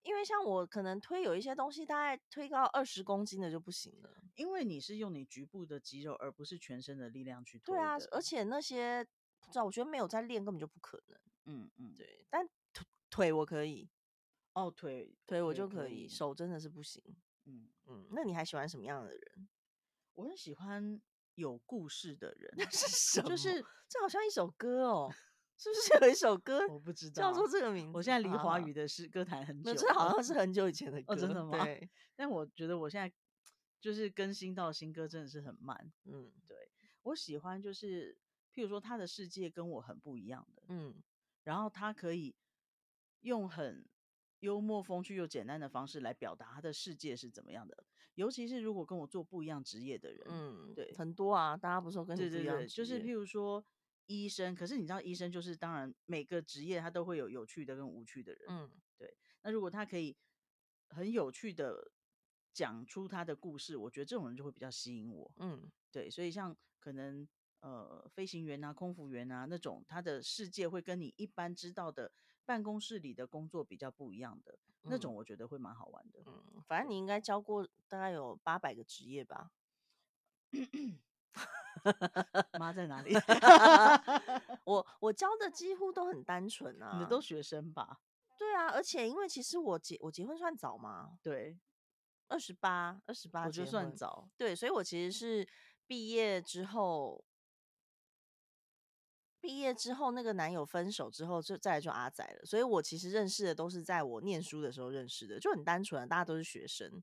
[SPEAKER 2] 因为像我可能推有一些东西，大概推到二十公斤的就不行了。
[SPEAKER 1] 因为你是用你局部的肌肉，而不是全身的力量去
[SPEAKER 2] 对啊，
[SPEAKER 1] 推的。
[SPEAKER 2] 而且那些不知道，我觉得没有在练根本就不可能。
[SPEAKER 1] 嗯嗯，
[SPEAKER 2] 对，但腿腿我可以，
[SPEAKER 1] 哦，腿
[SPEAKER 2] 腿我
[SPEAKER 1] 腿
[SPEAKER 2] 就可以，
[SPEAKER 1] 可以，
[SPEAKER 2] 手真的是不行。
[SPEAKER 1] 嗯，
[SPEAKER 2] 嗯，那你还喜欢什么样的人？
[SPEAKER 1] 我很喜欢有故事的
[SPEAKER 2] 那
[SPEAKER 1] 人，
[SPEAKER 2] 是什么？
[SPEAKER 1] 就是
[SPEAKER 2] 这好像一首歌哦，是不是有一首歌
[SPEAKER 1] 我不知
[SPEAKER 2] 叫做
[SPEAKER 1] 道，
[SPEAKER 2] 这个名字？
[SPEAKER 1] 我现在离
[SPEAKER 2] 好好，
[SPEAKER 1] 华语的诗歌坛很
[SPEAKER 2] 没有，
[SPEAKER 1] 久了。
[SPEAKER 2] 这好像是很久以前的
[SPEAKER 1] 哦，真
[SPEAKER 2] 歌。
[SPEAKER 1] 的吗？
[SPEAKER 2] 对，
[SPEAKER 1] 但我觉得我现在就是更新到新歌真的是很慢。
[SPEAKER 2] 嗯
[SPEAKER 1] 对，我喜欢就是，譬如说他的世界跟我很不一样的，
[SPEAKER 2] 嗯
[SPEAKER 1] 然后他可以用很幽默风趣又简单的方式来表达他的世界是怎么样的。尤其是如果跟我做不一样职业的人，
[SPEAKER 2] 嗯，
[SPEAKER 1] 对，
[SPEAKER 2] 很多啊，大家不是都跟你不一
[SPEAKER 1] 对对对，就是
[SPEAKER 2] 样职业？
[SPEAKER 1] 譬如说医生，可是你知道医生就是当然每个职业他都会有有趣的跟无趣的人，
[SPEAKER 2] 嗯
[SPEAKER 1] 对。那如果他可以很有趣的讲出他的故事，我觉得这种人就会比较吸引我。
[SPEAKER 2] 嗯
[SPEAKER 1] 对，所以像可能呃飞行员啊、空服员啊那种，他的世界会跟你一般知道的办公室里的工作比较不一样的那种，
[SPEAKER 2] 嗯
[SPEAKER 1] 我觉得会蛮好玩的。
[SPEAKER 2] 嗯，反正
[SPEAKER 1] 对，
[SPEAKER 2] 你应该教过大概有八百个职业吧？
[SPEAKER 1] 妈在哪里？
[SPEAKER 2] 我我教的几乎都很单纯啊。
[SPEAKER 1] 你的都学生吧？
[SPEAKER 2] 对啊，而且因为其实我结我结婚算早嘛，
[SPEAKER 1] 对，
[SPEAKER 2] 二十八二十八
[SPEAKER 1] 我觉得
[SPEAKER 2] 结婚。
[SPEAKER 1] 算早。
[SPEAKER 2] 对，所以我其实是毕业之后，毕业之后那个男友分手之后，就再来就阿仔了。所以我其实认识的都是在我念书的时候认识的，就很单纯啊，大家都是学生。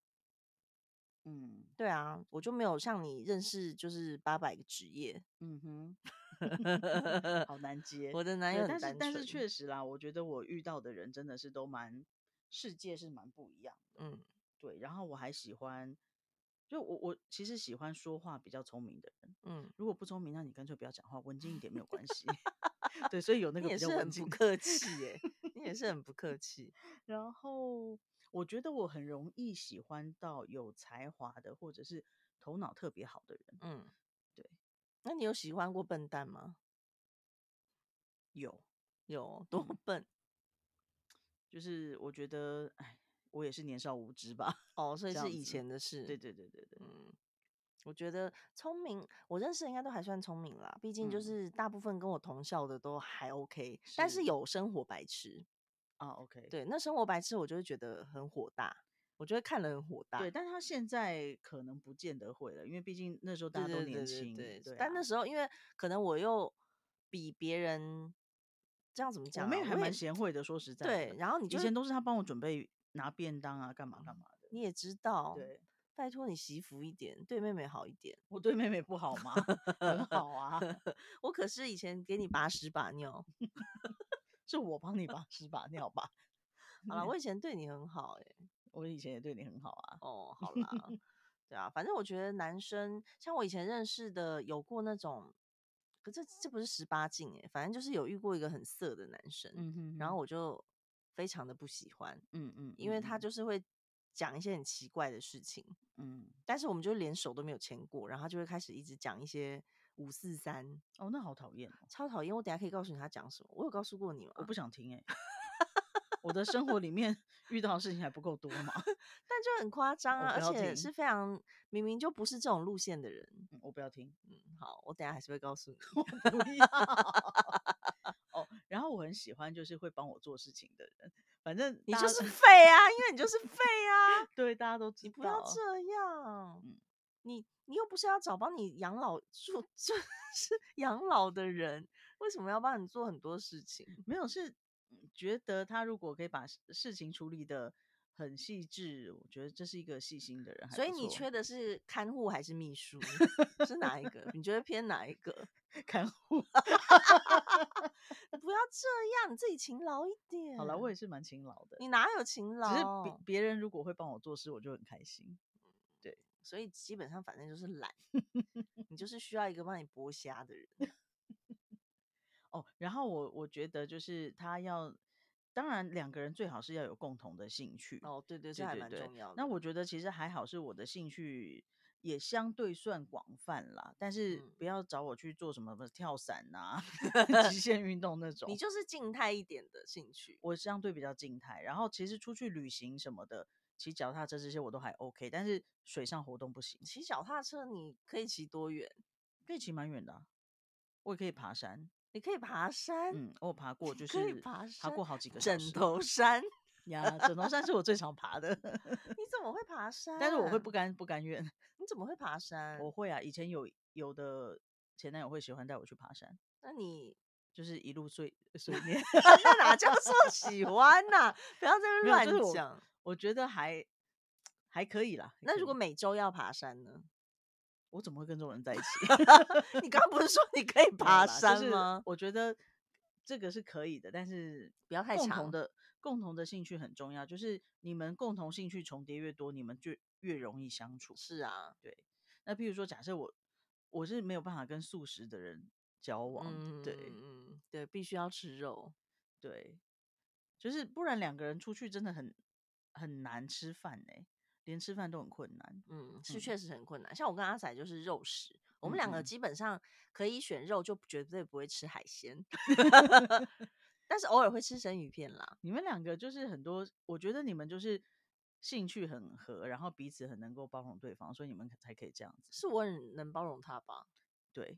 [SPEAKER 1] 嗯
[SPEAKER 2] 对啊，我就没有像你认识就是八百个职业。
[SPEAKER 1] 嗯哼。好难接。
[SPEAKER 2] 我的男友
[SPEAKER 1] 对，
[SPEAKER 2] 很
[SPEAKER 1] 但是但是
[SPEAKER 2] 单纯。
[SPEAKER 1] 确实啦，我觉得我遇到的人真的是都蛮世界是蛮不一样的。
[SPEAKER 2] 嗯
[SPEAKER 1] 对，然后我还喜欢，就我我其实喜欢说话比较聪明的人。
[SPEAKER 2] 嗯，
[SPEAKER 1] 如果不聪明，那你干脆不要讲话，文静一点没有关系。对，所以有那
[SPEAKER 2] 你也
[SPEAKER 1] 个比较
[SPEAKER 2] 是很不
[SPEAKER 1] 文静。
[SPEAKER 2] 客气耶，你也是很不客气。
[SPEAKER 1] 然后我觉得我很容易喜欢到有才华的，或者是头脑特别好的人。
[SPEAKER 2] 嗯，
[SPEAKER 1] 对，
[SPEAKER 2] 那你有喜欢过笨蛋吗？
[SPEAKER 1] 有，
[SPEAKER 2] 有多
[SPEAKER 1] 嗯，
[SPEAKER 2] 笨
[SPEAKER 1] 就是我觉得，哎，我也是年少无知吧。
[SPEAKER 2] 哦，所以是以
[SPEAKER 1] 这样子。
[SPEAKER 2] 前的事。
[SPEAKER 1] 对对对对对，
[SPEAKER 2] 嗯，我觉得聪明，我认识的应该都还算聪明啦，毕竟就
[SPEAKER 1] 嗯，
[SPEAKER 2] 是大部分跟我同校的都还 OK，但是
[SPEAKER 1] 是
[SPEAKER 2] 有生活白痴。
[SPEAKER 1] 啊，OK。
[SPEAKER 2] 对，那生活白痴我就会觉得很火大，我就会看了很火
[SPEAKER 1] 对，
[SPEAKER 2] 大。
[SPEAKER 1] 但他现在可能不见得会了，因为毕竟那时候大家都
[SPEAKER 2] 对对对对
[SPEAKER 1] 年轻。
[SPEAKER 2] 对，但那
[SPEAKER 1] 对啊，
[SPEAKER 2] 时候因为可能我又比别人这样怎么讲啊？
[SPEAKER 1] 我妹还蛮
[SPEAKER 2] 我也
[SPEAKER 1] 贤惠的，说实在
[SPEAKER 2] 对，
[SPEAKER 1] 的，
[SPEAKER 2] 然后你就会
[SPEAKER 1] 以前都是她帮我准备拿便当啊，干嘛干嘛的。
[SPEAKER 2] 你也知道，
[SPEAKER 1] 对，
[SPEAKER 2] 拜托你惜福一点，对妹妹好一点。
[SPEAKER 1] 我对妹妹不好吗？很好啊。
[SPEAKER 2] 我可是以前给你把屎把尿。
[SPEAKER 1] 是我帮你把屎把尿吧？
[SPEAKER 2] 好了，我以前对你很好哎、
[SPEAKER 1] 我以前也对你很好啊。
[SPEAKER 2] 哦，好啦，对啊，反正我觉得男生像我以前认识的，有过那种，可这这不是十八禁哎，反正就是有遇过一个很色的男生，然后
[SPEAKER 1] 嗯哼哼，
[SPEAKER 2] 我就非常的不喜欢，
[SPEAKER 1] 嗯嗯
[SPEAKER 2] 因为他
[SPEAKER 1] 嗯嗯
[SPEAKER 2] 就是会讲一些很奇怪的事情，
[SPEAKER 1] 嗯，
[SPEAKER 2] 但是我们就连手都没有牵过，然后他就会开始一直讲一些五四三，
[SPEAKER 1] 哦，那好讨厌哦。
[SPEAKER 2] 超讨厌。我等一下可以告诉你他讲什么，我有告诉过你吗？
[SPEAKER 1] 我不想听哎、我的生活里面遇到的事情还不够多吗？
[SPEAKER 2] 但就很夸张
[SPEAKER 1] 我
[SPEAKER 2] 啊，
[SPEAKER 1] 不要听。
[SPEAKER 2] 而且是非常明明就不是这种路线的人。
[SPEAKER 1] 嗯，我不要听。
[SPEAKER 2] 嗯，好，我等一下还是会告诉你。
[SPEAKER 1] 我不要。哦，然后我很喜欢就是会帮我做事情的人，反正
[SPEAKER 2] 你就是
[SPEAKER 1] 大家
[SPEAKER 2] 废啊，因为你就是废啊，
[SPEAKER 1] 对大家都知
[SPEAKER 2] 你不要
[SPEAKER 1] 道。
[SPEAKER 2] 这样。
[SPEAKER 1] 嗯，
[SPEAKER 2] 你你又不是要找帮你养老住，就是养老的人，为什么要帮你做很多事情？
[SPEAKER 1] 没有是嗯觉得他如果可以把事事情处理的很细致，我觉得这是一个细心的人，还
[SPEAKER 2] 所以
[SPEAKER 1] 不错。
[SPEAKER 2] 你缺的是看护还是秘书？是哪一个？你觉得偏哪一个？
[SPEAKER 1] 看护。
[SPEAKER 2] 你不要这样，你自己勤劳一
[SPEAKER 1] 好了，我
[SPEAKER 2] 点。
[SPEAKER 1] 也是蛮勤劳的，
[SPEAKER 2] 你哪有勤
[SPEAKER 1] 只是别
[SPEAKER 2] 劳？
[SPEAKER 1] 别人如果会帮我做事，我就很开心。对。
[SPEAKER 2] 所以基本上反正就是懒，你就是需要一个帮你剥虾的人。
[SPEAKER 1] 哦，然后我我觉得就是他要，当然两个人最好是要有共同的兴趣。
[SPEAKER 2] 哦，对对，这还蛮
[SPEAKER 1] 对对对，
[SPEAKER 2] 重要的。
[SPEAKER 1] 那我觉得其实还好，是我的兴趣也相对算广泛啦，但是
[SPEAKER 2] 嗯，
[SPEAKER 1] 不要找我去做什么跳伞呐、极限运动那
[SPEAKER 2] 你
[SPEAKER 1] 种。
[SPEAKER 2] 就是静态一点的兴趣。
[SPEAKER 1] 我相对比较静态，然后其实出去旅行什么的，骑脚踏车这些我都还 OK，但是水上活动不行。
[SPEAKER 2] 骑脚踏车你可以骑多远？
[SPEAKER 1] 可以骑蛮远的啊、我也可以爬山。
[SPEAKER 2] 你可以爬山，
[SPEAKER 1] 嗯，我有爬过，就
[SPEAKER 2] 可以
[SPEAKER 1] 是
[SPEAKER 2] 爬山，
[SPEAKER 1] 爬过好几个小
[SPEAKER 2] 枕
[SPEAKER 1] 时
[SPEAKER 2] 头山，
[SPEAKER 1] 呀。枕头山是我最常爬的，
[SPEAKER 2] 你怎么会爬
[SPEAKER 1] 但是我会不
[SPEAKER 2] 山？
[SPEAKER 1] 甘不甘愿。
[SPEAKER 2] 你怎么会爬
[SPEAKER 1] 我
[SPEAKER 2] 山？
[SPEAKER 1] 会啊，以前有有的前男友会喜欢带我去爬山，
[SPEAKER 2] 那你
[SPEAKER 1] 就是一路碎碎念。
[SPEAKER 2] 那哪叫做喜欢呐、不要在那边
[SPEAKER 1] 没有，就是我
[SPEAKER 2] 乱讲。
[SPEAKER 1] 我觉得还还可以啦，还
[SPEAKER 2] 那如果
[SPEAKER 1] 可以。
[SPEAKER 2] 每周要爬山呢？
[SPEAKER 1] 我怎么会跟这种人在一起？
[SPEAKER 2] 你刚刚不是说你可以爬
[SPEAKER 1] 没有啦，就是
[SPEAKER 2] 山吗？
[SPEAKER 1] 我觉得这个是可以的，但是
[SPEAKER 2] 不要太长。
[SPEAKER 1] 共同的共同的兴趣很重要，就是你们共同兴趣重叠越多，你们就越容易相处。
[SPEAKER 2] 是啊，
[SPEAKER 1] 对，那譬如说，假设我我是没有办法跟素食的人交往，对
[SPEAKER 2] 嗯嗯，对，必须要吃肉。
[SPEAKER 1] 对，就是不然两个人出去真的很很难吃饭呢、连吃饭都很困难。
[SPEAKER 2] 嗯，是
[SPEAKER 1] 嗯
[SPEAKER 2] 确实很困难。像我跟阿仔就是肉食，我们两个
[SPEAKER 1] 嗯嗯，
[SPEAKER 2] 基本上可以选肉，就绝对不会吃海鲜，但是偶尔会吃生鱼片啦。
[SPEAKER 1] 你们两个就是很多，我觉得你们就是兴趣很合，然后彼此很能够包容对方，所以你们才可以这样子。
[SPEAKER 2] 是我很能包容他吧？
[SPEAKER 1] 对，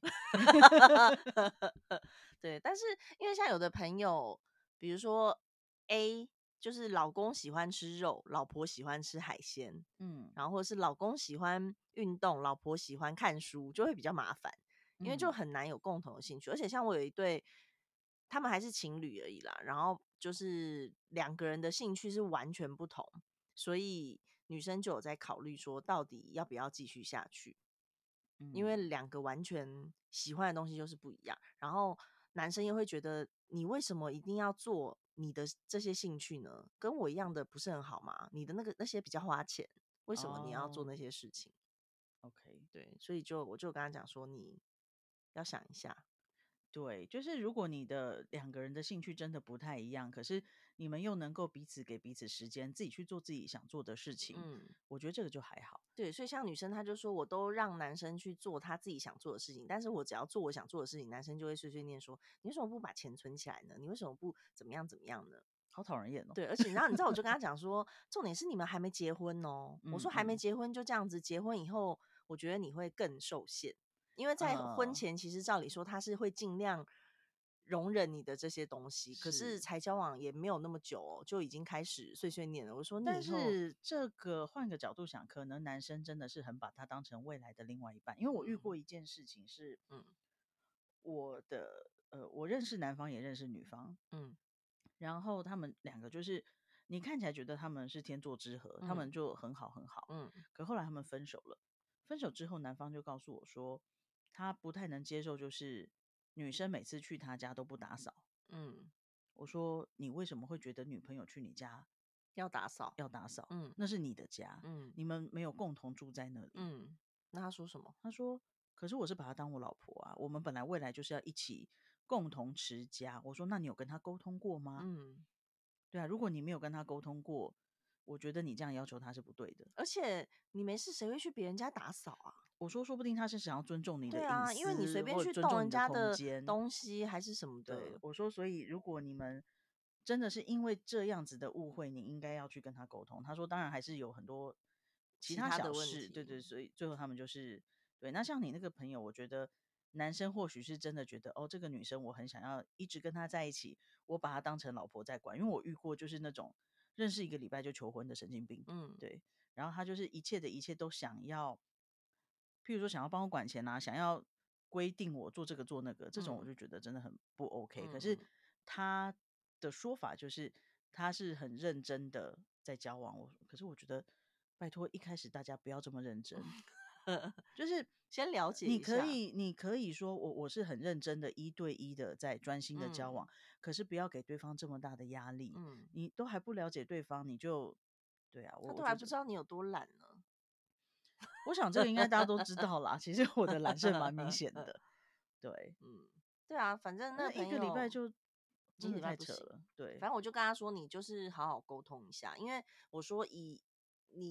[SPEAKER 2] 对，但是因为像有的朋友，比如说 A，就是老公喜欢吃肉，老婆喜欢吃海鲜，
[SPEAKER 1] 嗯
[SPEAKER 2] 然后或者是老公喜欢运动，老婆喜欢看书，就会比较麻烦，因为就
[SPEAKER 1] 嗯，
[SPEAKER 2] 很难有共同的兴趣。而且像我有一对，他们还是情侣而已啦，然后就是两个人的兴趣是完全不同，所以女生就有在考虑说，到底要不要继续下去。因为
[SPEAKER 1] 嗯，
[SPEAKER 2] 两个完全喜欢的东西就是不一样，然后男生又会觉得你为什么一定要做你的这些兴趣呢？跟我一样的不是很好吗？你的那个那些比较花钱，为什么你要做
[SPEAKER 1] 哦
[SPEAKER 2] 那些事情？
[SPEAKER 1] ，OK。
[SPEAKER 2] 对，所以就我就跟他讲说，你要想一下。
[SPEAKER 1] 对，就是如果你的两个人的兴趣真的不太一样，可是你们又能够彼此给彼此时间，自己去做自己想做的事情，
[SPEAKER 2] 嗯，
[SPEAKER 1] 我觉得这个就还好。
[SPEAKER 2] 对，所以像女生，她就说我都让男生去做他自己想做的事情，但是我只要做我想做的事情，男生就会碎碎念说，你为什么不把钱存起来呢？你为什么不怎么样怎么样呢？
[SPEAKER 1] 好讨人厌哦。
[SPEAKER 2] 对，而且然后你知道，我就跟他讲说，重点是你们还没结婚哦。我说还没
[SPEAKER 1] 嗯嗯
[SPEAKER 2] 结婚就这样子，结婚以后，我觉得你会更受限，因为在婚
[SPEAKER 1] 呃，
[SPEAKER 2] 前其实照理说他是会尽量容忍你的这些东西，可是
[SPEAKER 1] 是，
[SPEAKER 2] 才交往也没有那么久哦，就已经开始碎碎念了。我说你
[SPEAKER 1] 但
[SPEAKER 2] 以后，
[SPEAKER 1] 是这个换个角度想，可能男生真的是很把他当成未来的另外一半，因为我遇
[SPEAKER 2] 嗯
[SPEAKER 1] 过一件事情是，
[SPEAKER 2] 嗯
[SPEAKER 1] 我的呃，我认识男方也认识女方，
[SPEAKER 2] 嗯
[SPEAKER 1] 然后他们两个就是你看起来觉得他们是天作之合，他
[SPEAKER 2] 嗯
[SPEAKER 1] 们就很好很好，
[SPEAKER 2] 嗯
[SPEAKER 1] 可后来他们分手了。分手之后，男方就告诉我说，他不太能接受，就是女生每次去他家都不打扫。
[SPEAKER 2] 嗯，
[SPEAKER 1] 我说你为什么会觉得女朋友去你家
[SPEAKER 2] 要打扫，
[SPEAKER 1] 要打扫？
[SPEAKER 2] 嗯
[SPEAKER 1] 那是你的家，
[SPEAKER 2] 嗯
[SPEAKER 1] 你们没有共同住在那里。
[SPEAKER 2] 嗯，那他说什么？
[SPEAKER 1] 他说，可是我是把她当我老婆啊，我们本来未来就是要一起共同持家。我说，那你有跟他沟通过吗？
[SPEAKER 2] 嗯。
[SPEAKER 1] 对啊，如果你没有跟他沟通过，我觉得你这样要求他是不对的。
[SPEAKER 2] 而且你没事谁会去别人家打扫啊？
[SPEAKER 1] 我说，说不定他是想要尊重你的隐
[SPEAKER 2] 对啊，因为你随
[SPEAKER 1] 私，或者
[SPEAKER 2] 便去动人
[SPEAKER 1] 尊重你的
[SPEAKER 2] 家的
[SPEAKER 1] 空间。
[SPEAKER 2] 东西还是什么的，
[SPEAKER 1] 对我说，所以如果你们真的是因为这样子的误会，你应该要去跟他沟通。他说，当然还是有很多其他
[SPEAKER 2] 其他的问
[SPEAKER 1] 小事，对
[SPEAKER 2] 题，
[SPEAKER 1] 对，所以最后他们就是对。那像你那个朋友，我觉得男生或许是真的觉得，哦，这个女生我很想要一直跟她在一起，我把她当成老婆在管，因为我遇过就是那种认识一个礼拜就求婚的神经病，
[SPEAKER 2] 嗯
[SPEAKER 1] 对。然后他就是一切的一切都想要，譬如说想要帮我管钱啊，想要规定我做这个做那个，这种我
[SPEAKER 2] 嗯
[SPEAKER 1] 就觉得真的很不 OK。可是
[SPEAKER 2] 嗯
[SPEAKER 1] 他的说法就是他是很认真的在交往我，可是我觉得拜托一开始大家不要这么认真，
[SPEAKER 2] 嗯，
[SPEAKER 1] 就是
[SPEAKER 2] 先了解
[SPEAKER 1] 你
[SPEAKER 2] 一下，
[SPEAKER 1] 可以你可以说我我是很认真的一对一的在专心的交
[SPEAKER 2] 嗯
[SPEAKER 1] 往，可是不要给对方这么大的压力，
[SPEAKER 2] 嗯，
[SPEAKER 1] 你都还不了解对方你就对啊，我
[SPEAKER 2] 他都还不
[SPEAKER 1] 我觉得
[SPEAKER 2] 知道你有多懒呢。
[SPEAKER 1] 我想这个应该大家都知道啦。其实我的懒是蛮明显的，对，
[SPEAKER 2] 嗯，对啊，反正那个
[SPEAKER 1] 那一个礼拜
[SPEAKER 2] 朋友
[SPEAKER 1] 就
[SPEAKER 2] 一个
[SPEAKER 1] 真的
[SPEAKER 2] 礼拜不行。
[SPEAKER 1] 太扯了。对，
[SPEAKER 2] 反正我就跟他说，你就是好好沟通一下，因为我说以你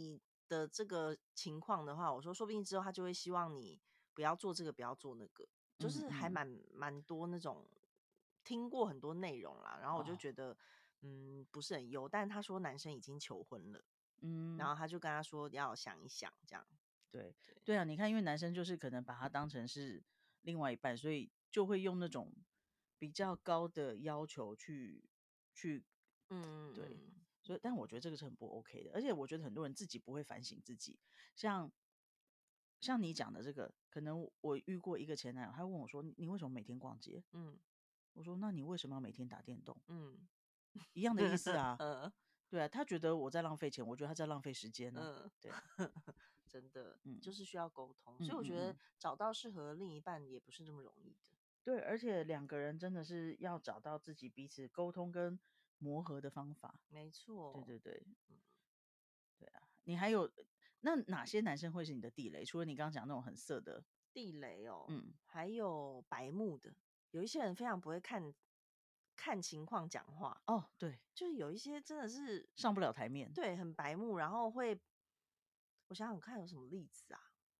[SPEAKER 2] 的这个情况的话，我说说不定之后他就会希望你不要做这个，不要做那个，就
[SPEAKER 1] 嗯嗯，
[SPEAKER 2] 是还蛮蛮多那种听过很多内容啦，然后我就
[SPEAKER 1] 哦，
[SPEAKER 2] 觉得嗯不是很优，但他说男生已经求婚了，然
[SPEAKER 1] 嗯，
[SPEAKER 2] 后他就跟他说要想一想这样。
[SPEAKER 1] 对
[SPEAKER 2] 对，
[SPEAKER 1] 对啊，你看，因为男生就是可能把他当成是另外一半，所以就会用那种比较高的要求去去对，
[SPEAKER 2] 嗯嗯
[SPEAKER 1] 所以但我觉得这个是很不 OK 的，而且我觉得很多人自己不会反省自己，像像你讲的这个，可能我遇过一个前男友，他问我说：“你你为什么每天逛街？”
[SPEAKER 2] 嗯
[SPEAKER 1] 我说：“那你为什么要每天打电动？”
[SPEAKER 2] 嗯
[SPEAKER 1] 一样的意思啊。
[SPEAKER 2] 嗯
[SPEAKER 1] 对啊，他觉得我在浪费钱，我觉得他在浪费时间呢、
[SPEAKER 2] 嗯，
[SPEAKER 1] 对啊，
[SPEAKER 2] 真的
[SPEAKER 1] 嗯
[SPEAKER 2] 就是需要沟通，所以我觉得
[SPEAKER 1] 嗯嗯嗯，
[SPEAKER 2] 找到适合另一半也不是那么容易的。
[SPEAKER 1] 对，而且两个人真的是要找到自己彼此沟通跟磨合的方法。
[SPEAKER 2] 没错，
[SPEAKER 1] 对对对，对啊，你还有那哪些男生会是你的地雷？除了你刚刚讲那种很色的，
[SPEAKER 2] 地雷哦，
[SPEAKER 1] 嗯，
[SPEAKER 2] 还有白目的，有一些人非常不会看看情况讲话，
[SPEAKER 1] 哦，对，
[SPEAKER 2] 就是有一些真的是
[SPEAKER 1] 上不了台面。
[SPEAKER 2] 对很白目，然后会，我想想看有什么例子啊，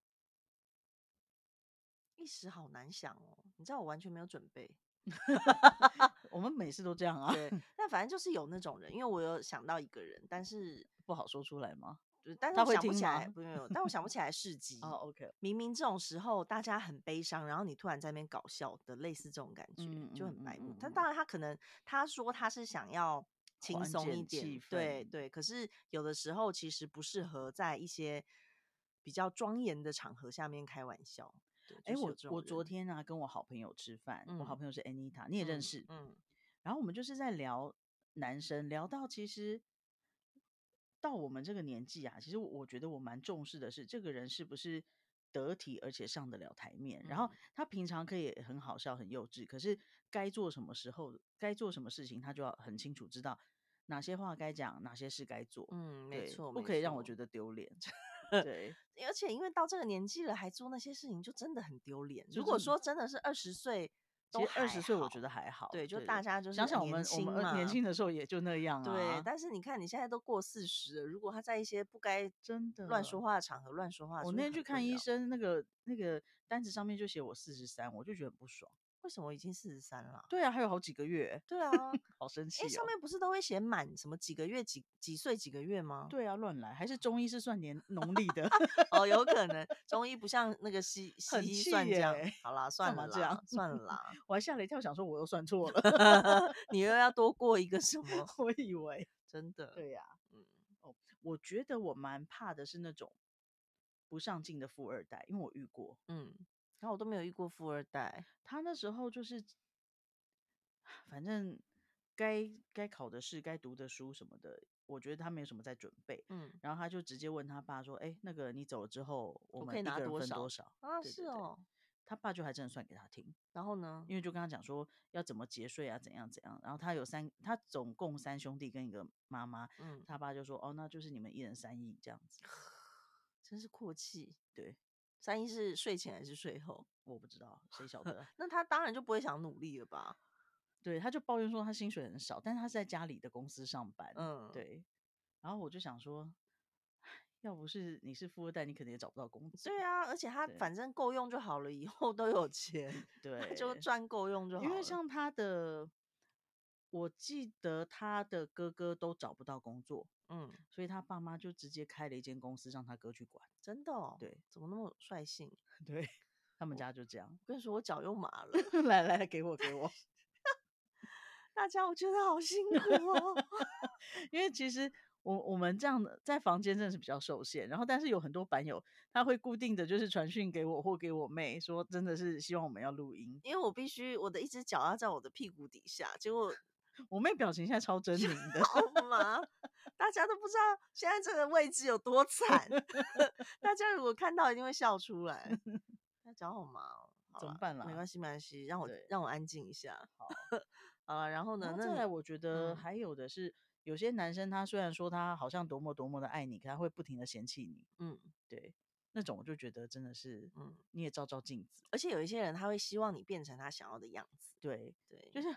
[SPEAKER 2] 一时好难想哦，你知道我完全没有准备。
[SPEAKER 1] 我们每次都这样啊，
[SPEAKER 2] 对，但反正就是有那种人，因为我有想到一个人，但是
[SPEAKER 1] 不好说出来吗？
[SPEAKER 2] 就是但是
[SPEAKER 1] 他会
[SPEAKER 2] 我想不起来，
[SPEAKER 1] 听吗？
[SPEAKER 2] 不没有，但我想不起来事
[SPEAKER 1] 哦
[SPEAKER 2] 迹。
[SPEAKER 1] ，OK，
[SPEAKER 2] 明明这种时候大家很悲伤，然后你突然在那边搞笑的，类似这种感觉
[SPEAKER 1] 嗯
[SPEAKER 2] 就
[SPEAKER 1] 嗯嗯
[SPEAKER 2] 很白目。
[SPEAKER 1] 嗯嗯，
[SPEAKER 2] 但当然，他可能他说他是想要轻
[SPEAKER 1] 缓
[SPEAKER 2] 松一点，
[SPEAKER 1] 解气氛。
[SPEAKER 2] 对对。可是有的时候其实不适合在一些比较庄严的场合下面开玩笑。对，就
[SPEAKER 1] 哎，
[SPEAKER 2] 是有
[SPEAKER 1] 我我昨
[SPEAKER 2] 这种人。
[SPEAKER 1] 天啊跟我好朋友吃饭，我好
[SPEAKER 2] 嗯
[SPEAKER 1] 朋友是 Anita，你也认
[SPEAKER 2] 嗯
[SPEAKER 1] 识，
[SPEAKER 2] 嗯
[SPEAKER 1] 然后我们就是在聊男生，聊到其实到我们这个年纪啊，其实我我觉得我蛮重视的是这个人是不是得体，而且上得了台面。然后
[SPEAKER 2] 嗯
[SPEAKER 1] 他平常可以很好笑、很幼稚，可是该做什么时候、该做什么事情，他就要很清楚知道哪些话该讲，哪些事该做。
[SPEAKER 2] 嗯，没
[SPEAKER 1] 对，
[SPEAKER 2] 错
[SPEAKER 1] 不
[SPEAKER 2] 没错。
[SPEAKER 1] 可以让我觉得丢脸。对，
[SPEAKER 2] 而且因为到这个年纪了，还做那些事情，就真的很丢脸。如果
[SPEAKER 1] 就真的。
[SPEAKER 2] 说真的是二十岁，都
[SPEAKER 1] 其实二十岁我觉
[SPEAKER 2] 还好，
[SPEAKER 1] 得还好，
[SPEAKER 2] 对，就
[SPEAKER 1] 对对。
[SPEAKER 2] 大家就是
[SPEAKER 1] 想想我
[SPEAKER 2] 年
[SPEAKER 1] 们我们呃年
[SPEAKER 2] 轻嘛，
[SPEAKER 1] 轻的时候也就那样
[SPEAKER 2] 对。
[SPEAKER 1] 啊，
[SPEAKER 2] 但是你看，你现在都过四十了，如果他在一些不该
[SPEAKER 1] 真
[SPEAKER 2] 乱说
[SPEAKER 1] 的。
[SPEAKER 2] 话的场合乱说话，就会
[SPEAKER 1] 我那天去看医
[SPEAKER 2] 很困扰。
[SPEAKER 1] 生，那个那个单子上面就写我四十三，我就觉得很不爽。
[SPEAKER 2] 为什么已经四十三了？
[SPEAKER 1] 对啊，还有好几个月，
[SPEAKER 2] 对啊，
[SPEAKER 1] 好生
[SPEAKER 2] 哎，
[SPEAKER 1] 气哦。
[SPEAKER 2] 上面不是都会写满什么几个月、几几岁、几个月吗？
[SPEAKER 1] 对啊，乱来，还是中医是算年农历的，
[SPEAKER 2] 哦，有可能中医不像那个西西医
[SPEAKER 1] 很气
[SPEAKER 2] 算这样。
[SPEAKER 1] 耶，
[SPEAKER 2] 好啦，算了
[SPEAKER 1] 干嘛这样？
[SPEAKER 2] 啦，算了啦。
[SPEAKER 1] 我还吓了一跳，想说我又算错了，
[SPEAKER 2] 你又要多过一个什么？
[SPEAKER 1] 我以为。
[SPEAKER 2] 真的，
[SPEAKER 1] 对呀、
[SPEAKER 2] 嗯
[SPEAKER 1] 哦，我觉得我蛮怕的是那种不上进的富二代，因为我遇过。
[SPEAKER 2] 嗯，然后我都没有遇过富二代。
[SPEAKER 1] 他那时候就是反正该该考的试、该读的书什么的，我觉得他没有什么在准备。
[SPEAKER 2] 嗯，
[SPEAKER 1] 然后他就直接问他爸说：“哎，那个你走了之后，我
[SPEAKER 2] 我可以拿
[SPEAKER 1] 们一个人
[SPEAKER 2] 多少
[SPEAKER 1] 分多少？”
[SPEAKER 2] 啊？
[SPEAKER 1] 对对对，
[SPEAKER 2] 是哦。
[SPEAKER 1] 他爸就还真的算给他听，
[SPEAKER 2] 然后呢？
[SPEAKER 1] 因为就跟他讲说要怎么节税啊，怎样怎样。然后他有三，他总共三兄弟跟一个妈妈，
[SPEAKER 2] 嗯，
[SPEAKER 1] 他爸就说：“哦，那就是你们一人三亿这样子。”
[SPEAKER 2] 真是阔气。
[SPEAKER 1] 对，
[SPEAKER 2] 三一是税前还是税后？
[SPEAKER 1] 我不知道，谁晓得？
[SPEAKER 2] 那他当然就不会想努力了吧？
[SPEAKER 1] 对，他就抱怨说他薪水很少，但是他是在家里的公司上班。
[SPEAKER 2] 嗯，
[SPEAKER 1] 对，然后我就想说，要不是你是富二代，你可能也找不到工作。
[SPEAKER 2] 对啊，而且他
[SPEAKER 1] 对
[SPEAKER 2] 反正够用就好了，以后都有钱，他就
[SPEAKER 1] 对，
[SPEAKER 2] 赚够用就
[SPEAKER 1] 因
[SPEAKER 2] 好了。
[SPEAKER 1] 为像他的，我记得他的哥哥都找不到工作，
[SPEAKER 2] 嗯，
[SPEAKER 1] 所以他爸妈就直接开了一间公司让他哥去管。
[SPEAKER 2] 真的哦，
[SPEAKER 1] 对
[SPEAKER 2] 怎么那么率性？
[SPEAKER 1] 对，他们
[SPEAKER 2] 我
[SPEAKER 1] 家就这样。
[SPEAKER 2] 我跟你说，我脚又麻了。
[SPEAKER 1] 来来，给我给我，
[SPEAKER 2] 大家，我觉得好辛苦哦。
[SPEAKER 1] 因为其实我我们这样的在房间真的是比较受限，然后但是有很多版友他会固定的就是传讯给我或给我妹说，真的是希望我们要录音。
[SPEAKER 2] 因为我必须我的一只脚要在我的屁股底下，结果
[SPEAKER 1] 我妹表情现在超狰狞的，
[SPEAKER 2] 好吗？大家都不知道现在这个位置有多惨，大家如果看到一定会笑出来。那脚好麻哦，好了，
[SPEAKER 1] 怎么办啦？
[SPEAKER 2] 没关系，没关系，让我
[SPEAKER 1] 对，
[SPEAKER 2] 让我安静一下。
[SPEAKER 1] 好。
[SPEAKER 2] 好了，然后呢？
[SPEAKER 1] 然后
[SPEAKER 2] 那你
[SPEAKER 1] 再来，我觉得
[SPEAKER 2] 嗯
[SPEAKER 1] 还有的是，有些男生他虽然说他好像多么多么的爱你，可他会不停的嫌弃你。
[SPEAKER 2] 嗯
[SPEAKER 1] 对，那种我就觉得真的是
[SPEAKER 2] 嗯，
[SPEAKER 1] 你也照照镜子。
[SPEAKER 2] 而且有一些人他会希望你变成他想要的样子。
[SPEAKER 1] 对，
[SPEAKER 2] 对，
[SPEAKER 1] 就是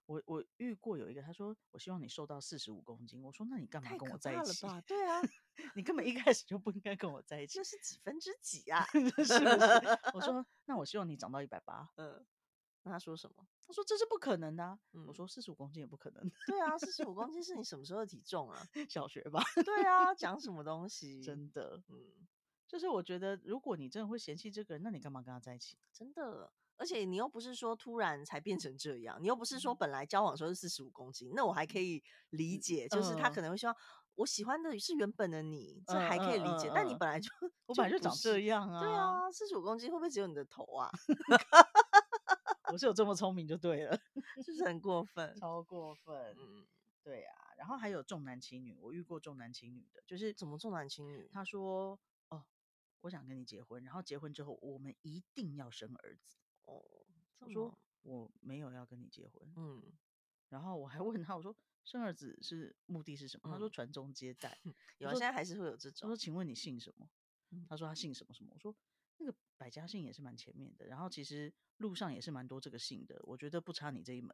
[SPEAKER 1] 我我遇过有一个，他说我希望你瘦到四十五公斤，我说那你干嘛跟
[SPEAKER 2] 太可
[SPEAKER 1] 我在一起？
[SPEAKER 2] 怕了吧？对啊，
[SPEAKER 1] 你根本一开始就不应该跟我在一起，
[SPEAKER 2] 那是几分之几啊？
[SPEAKER 1] 是不是？我说那我希望你长到一百八，
[SPEAKER 2] 嗯，那他说什么？
[SPEAKER 1] 他说这是不可能的、啊，我
[SPEAKER 2] 嗯，
[SPEAKER 1] 说四十五公斤也不可能，
[SPEAKER 2] 对啊，四十五公斤是你什么时候的体重啊？
[SPEAKER 1] 小学吧，
[SPEAKER 2] 对啊，讲什么东西？
[SPEAKER 1] 真的，
[SPEAKER 2] 嗯，
[SPEAKER 1] 就是我觉得如果你真的会嫌弃这个人，那你干嘛跟他在一起？
[SPEAKER 2] 真的。而且你又不是说突然才变成这样，你又不是说本来交往的时候是四十五公斤，那我还可以理解，就是他可
[SPEAKER 1] 嗯
[SPEAKER 2] 能会希望我喜欢的是原本的你，这
[SPEAKER 1] 嗯
[SPEAKER 2] 还可以理解。
[SPEAKER 1] 嗯嗯嗯，
[SPEAKER 2] 但你本来就
[SPEAKER 1] 我本来就长
[SPEAKER 2] 就不是，
[SPEAKER 1] 这样
[SPEAKER 2] 对
[SPEAKER 1] 啊，
[SPEAKER 2] 啊，四十五公斤会不会只有你的头啊？
[SPEAKER 1] 我是有这么聪明就对了，
[SPEAKER 2] 是不是很过分？
[SPEAKER 1] 超过分。
[SPEAKER 2] 嗯，
[SPEAKER 1] 对啊，然后还有重男轻女，我遇过重男轻女的，就是
[SPEAKER 2] 怎么重男轻女？
[SPEAKER 1] 他说哦，我想跟你结婚，然后结婚之后我们一定要生儿子。
[SPEAKER 2] 哦，这
[SPEAKER 1] 我说
[SPEAKER 2] 么，
[SPEAKER 1] 我没有要跟你结婚，
[SPEAKER 2] 嗯
[SPEAKER 1] 然后我还问他，我说生儿子是目的是什么？他说
[SPEAKER 2] 嗯，
[SPEAKER 1] 传宗接代。
[SPEAKER 2] 有啊，
[SPEAKER 1] 我说
[SPEAKER 2] 现在还是会有这种，
[SPEAKER 1] 我说请问你姓什么？
[SPEAKER 2] 嗯，
[SPEAKER 1] 他说他姓什么什么。我说那个百家姓也是蛮前面的，然后其实路上也是蛮多这个姓的，我觉得不差你这一门。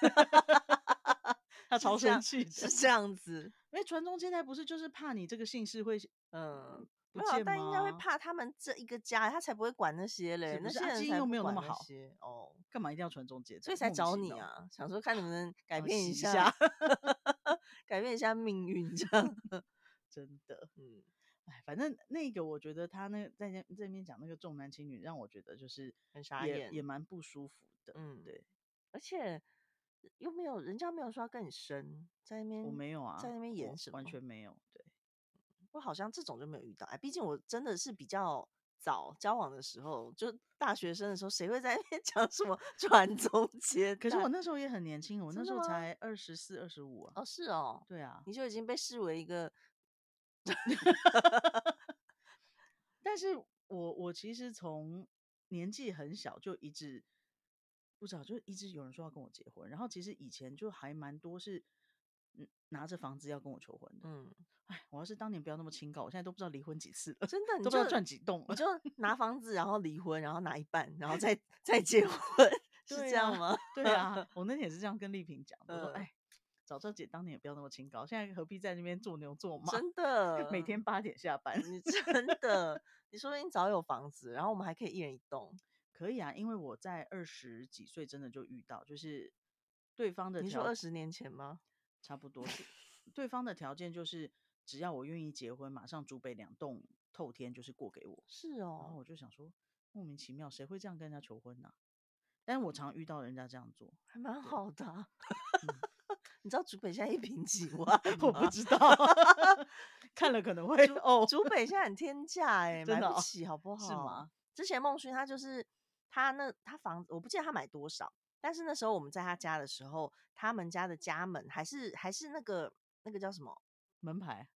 [SPEAKER 1] 他超
[SPEAKER 2] 是这样，
[SPEAKER 1] 生气的，
[SPEAKER 2] 是这样子，
[SPEAKER 1] 因为传宗接代不是就是怕你这个姓氏会
[SPEAKER 2] 嗯，
[SPEAKER 1] 不见
[SPEAKER 2] 没有啊，但应该会
[SPEAKER 1] 吗？
[SPEAKER 2] 怕他们这一个家，他才不会管那些嘞，
[SPEAKER 1] 是不是啊？
[SPEAKER 2] 那些人
[SPEAKER 1] 基因又没有那
[SPEAKER 2] 才不管
[SPEAKER 1] 么好，
[SPEAKER 2] 那些哦，
[SPEAKER 1] 干嘛一定要传宗接代？
[SPEAKER 2] 所以才
[SPEAKER 1] 莫名其妙。
[SPEAKER 2] 找你啊，想说看能不能改
[SPEAKER 1] 哦
[SPEAKER 2] 变一下，
[SPEAKER 1] 洗一下
[SPEAKER 2] 改变一下命运这样，
[SPEAKER 1] 真的，
[SPEAKER 2] 嗯，
[SPEAKER 1] 哎，反正那个我觉得他那在那这边讲那个重男轻女，让我觉得就是
[SPEAKER 2] 很傻
[SPEAKER 1] 也也
[SPEAKER 2] 眼，
[SPEAKER 1] 蛮不舒服的。
[SPEAKER 2] 嗯，
[SPEAKER 1] 对，
[SPEAKER 2] 而且又没有人家没有说要跟你生，在那
[SPEAKER 1] 我
[SPEAKER 2] 边
[SPEAKER 1] 没有啊，
[SPEAKER 2] 在那边演
[SPEAKER 1] 我完
[SPEAKER 2] 什么？
[SPEAKER 1] 全没有。对，
[SPEAKER 2] 我好像这种就没有遇到，哎，毕竟我真的是比较早交往的时候，就大学生的时候，谁会在那边讲什么传宗接
[SPEAKER 1] 可是我
[SPEAKER 2] 代？
[SPEAKER 1] 那时候也很年轻，我那时候
[SPEAKER 2] 真的吗？
[SPEAKER 1] 才二十四、二十五啊。
[SPEAKER 2] 哦，是哦，
[SPEAKER 1] 对啊，
[SPEAKER 2] 你就已经被视为一个，
[SPEAKER 1] 但是我我其实从年纪很小就一直不知道，就一直有人说要跟我结婚，然后其实以前就还蛮多是嗯拿着房子要跟我求婚的。
[SPEAKER 2] 嗯，
[SPEAKER 1] 哎，我要是当年不要那么清高，我现在都不知道离婚几次了，
[SPEAKER 2] 真的，你就
[SPEAKER 1] 都不知道赚几栋了。
[SPEAKER 2] 你就拿房子，然后离婚，然后拿一半，然后再再结婚，是
[SPEAKER 1] 对呀、
[SPEAKER 2] 这样吗？
[SPEAKER 1] 对呀、我那天也是这样跟丽萍讲的，我说
[SPEAKER 2] 嗯，
[SPEAKER 1] 哎，早知道姐当年也不要那么清高，现在何必在那边做牛做马，
[SPEAKER 2] 真的，
[SPEAKER 1] 每天八点下班。
[SPEAKER 2] 你真的，你说不定早有房子，然后我们还可以一人一栋。
[SPEAKER 1] 可以啊，因为我在二十几岁真的就遇到，就是对方的
[SPEAKER 2] 你说
[SPEAKER 1] 条
[SPEAKER 2] 二十年前吗？
[SPEAKER 1] 差不多是对方的条件就是只要我愿意结婚，马上竹北两栋透天就是过给我。
[SPEAKER 2] 是哦，
[SPEAKER 1] 然后我就想说，莫名其妙，谁会这样跟人家求婚呢、但是我常遇到人家这样做，
[SPEAKER 2] 还蛮
[SPEAKER 1] 对
[SPEAKER 2] 好的啊、
[SPEAKER 1] 嗯，
[SPEAKER 2] 你知道竹北现在一平几万
[SPEAKER 1] 我不
[SPEAKER 2] 吗？
[SPEAKER 1] 知道，看了可能会
[SPEAKER 2] 竹
[SPEAKER 1] 哦，
[SPEAKER 2] 竹北现在很天价哎、
[SPEAKER 1] 真的哦，
[SPEAKER 2] 买不起好不好？
[SPEAKER 1] 是吗？
[SPEAKER 2] 之前孟勋他就是他那他房子我不记得他买多少，但是那时候我们在他家的时候，他们家的家门还是还是那个那个叫什么
[SPEAKER 1] 门牌、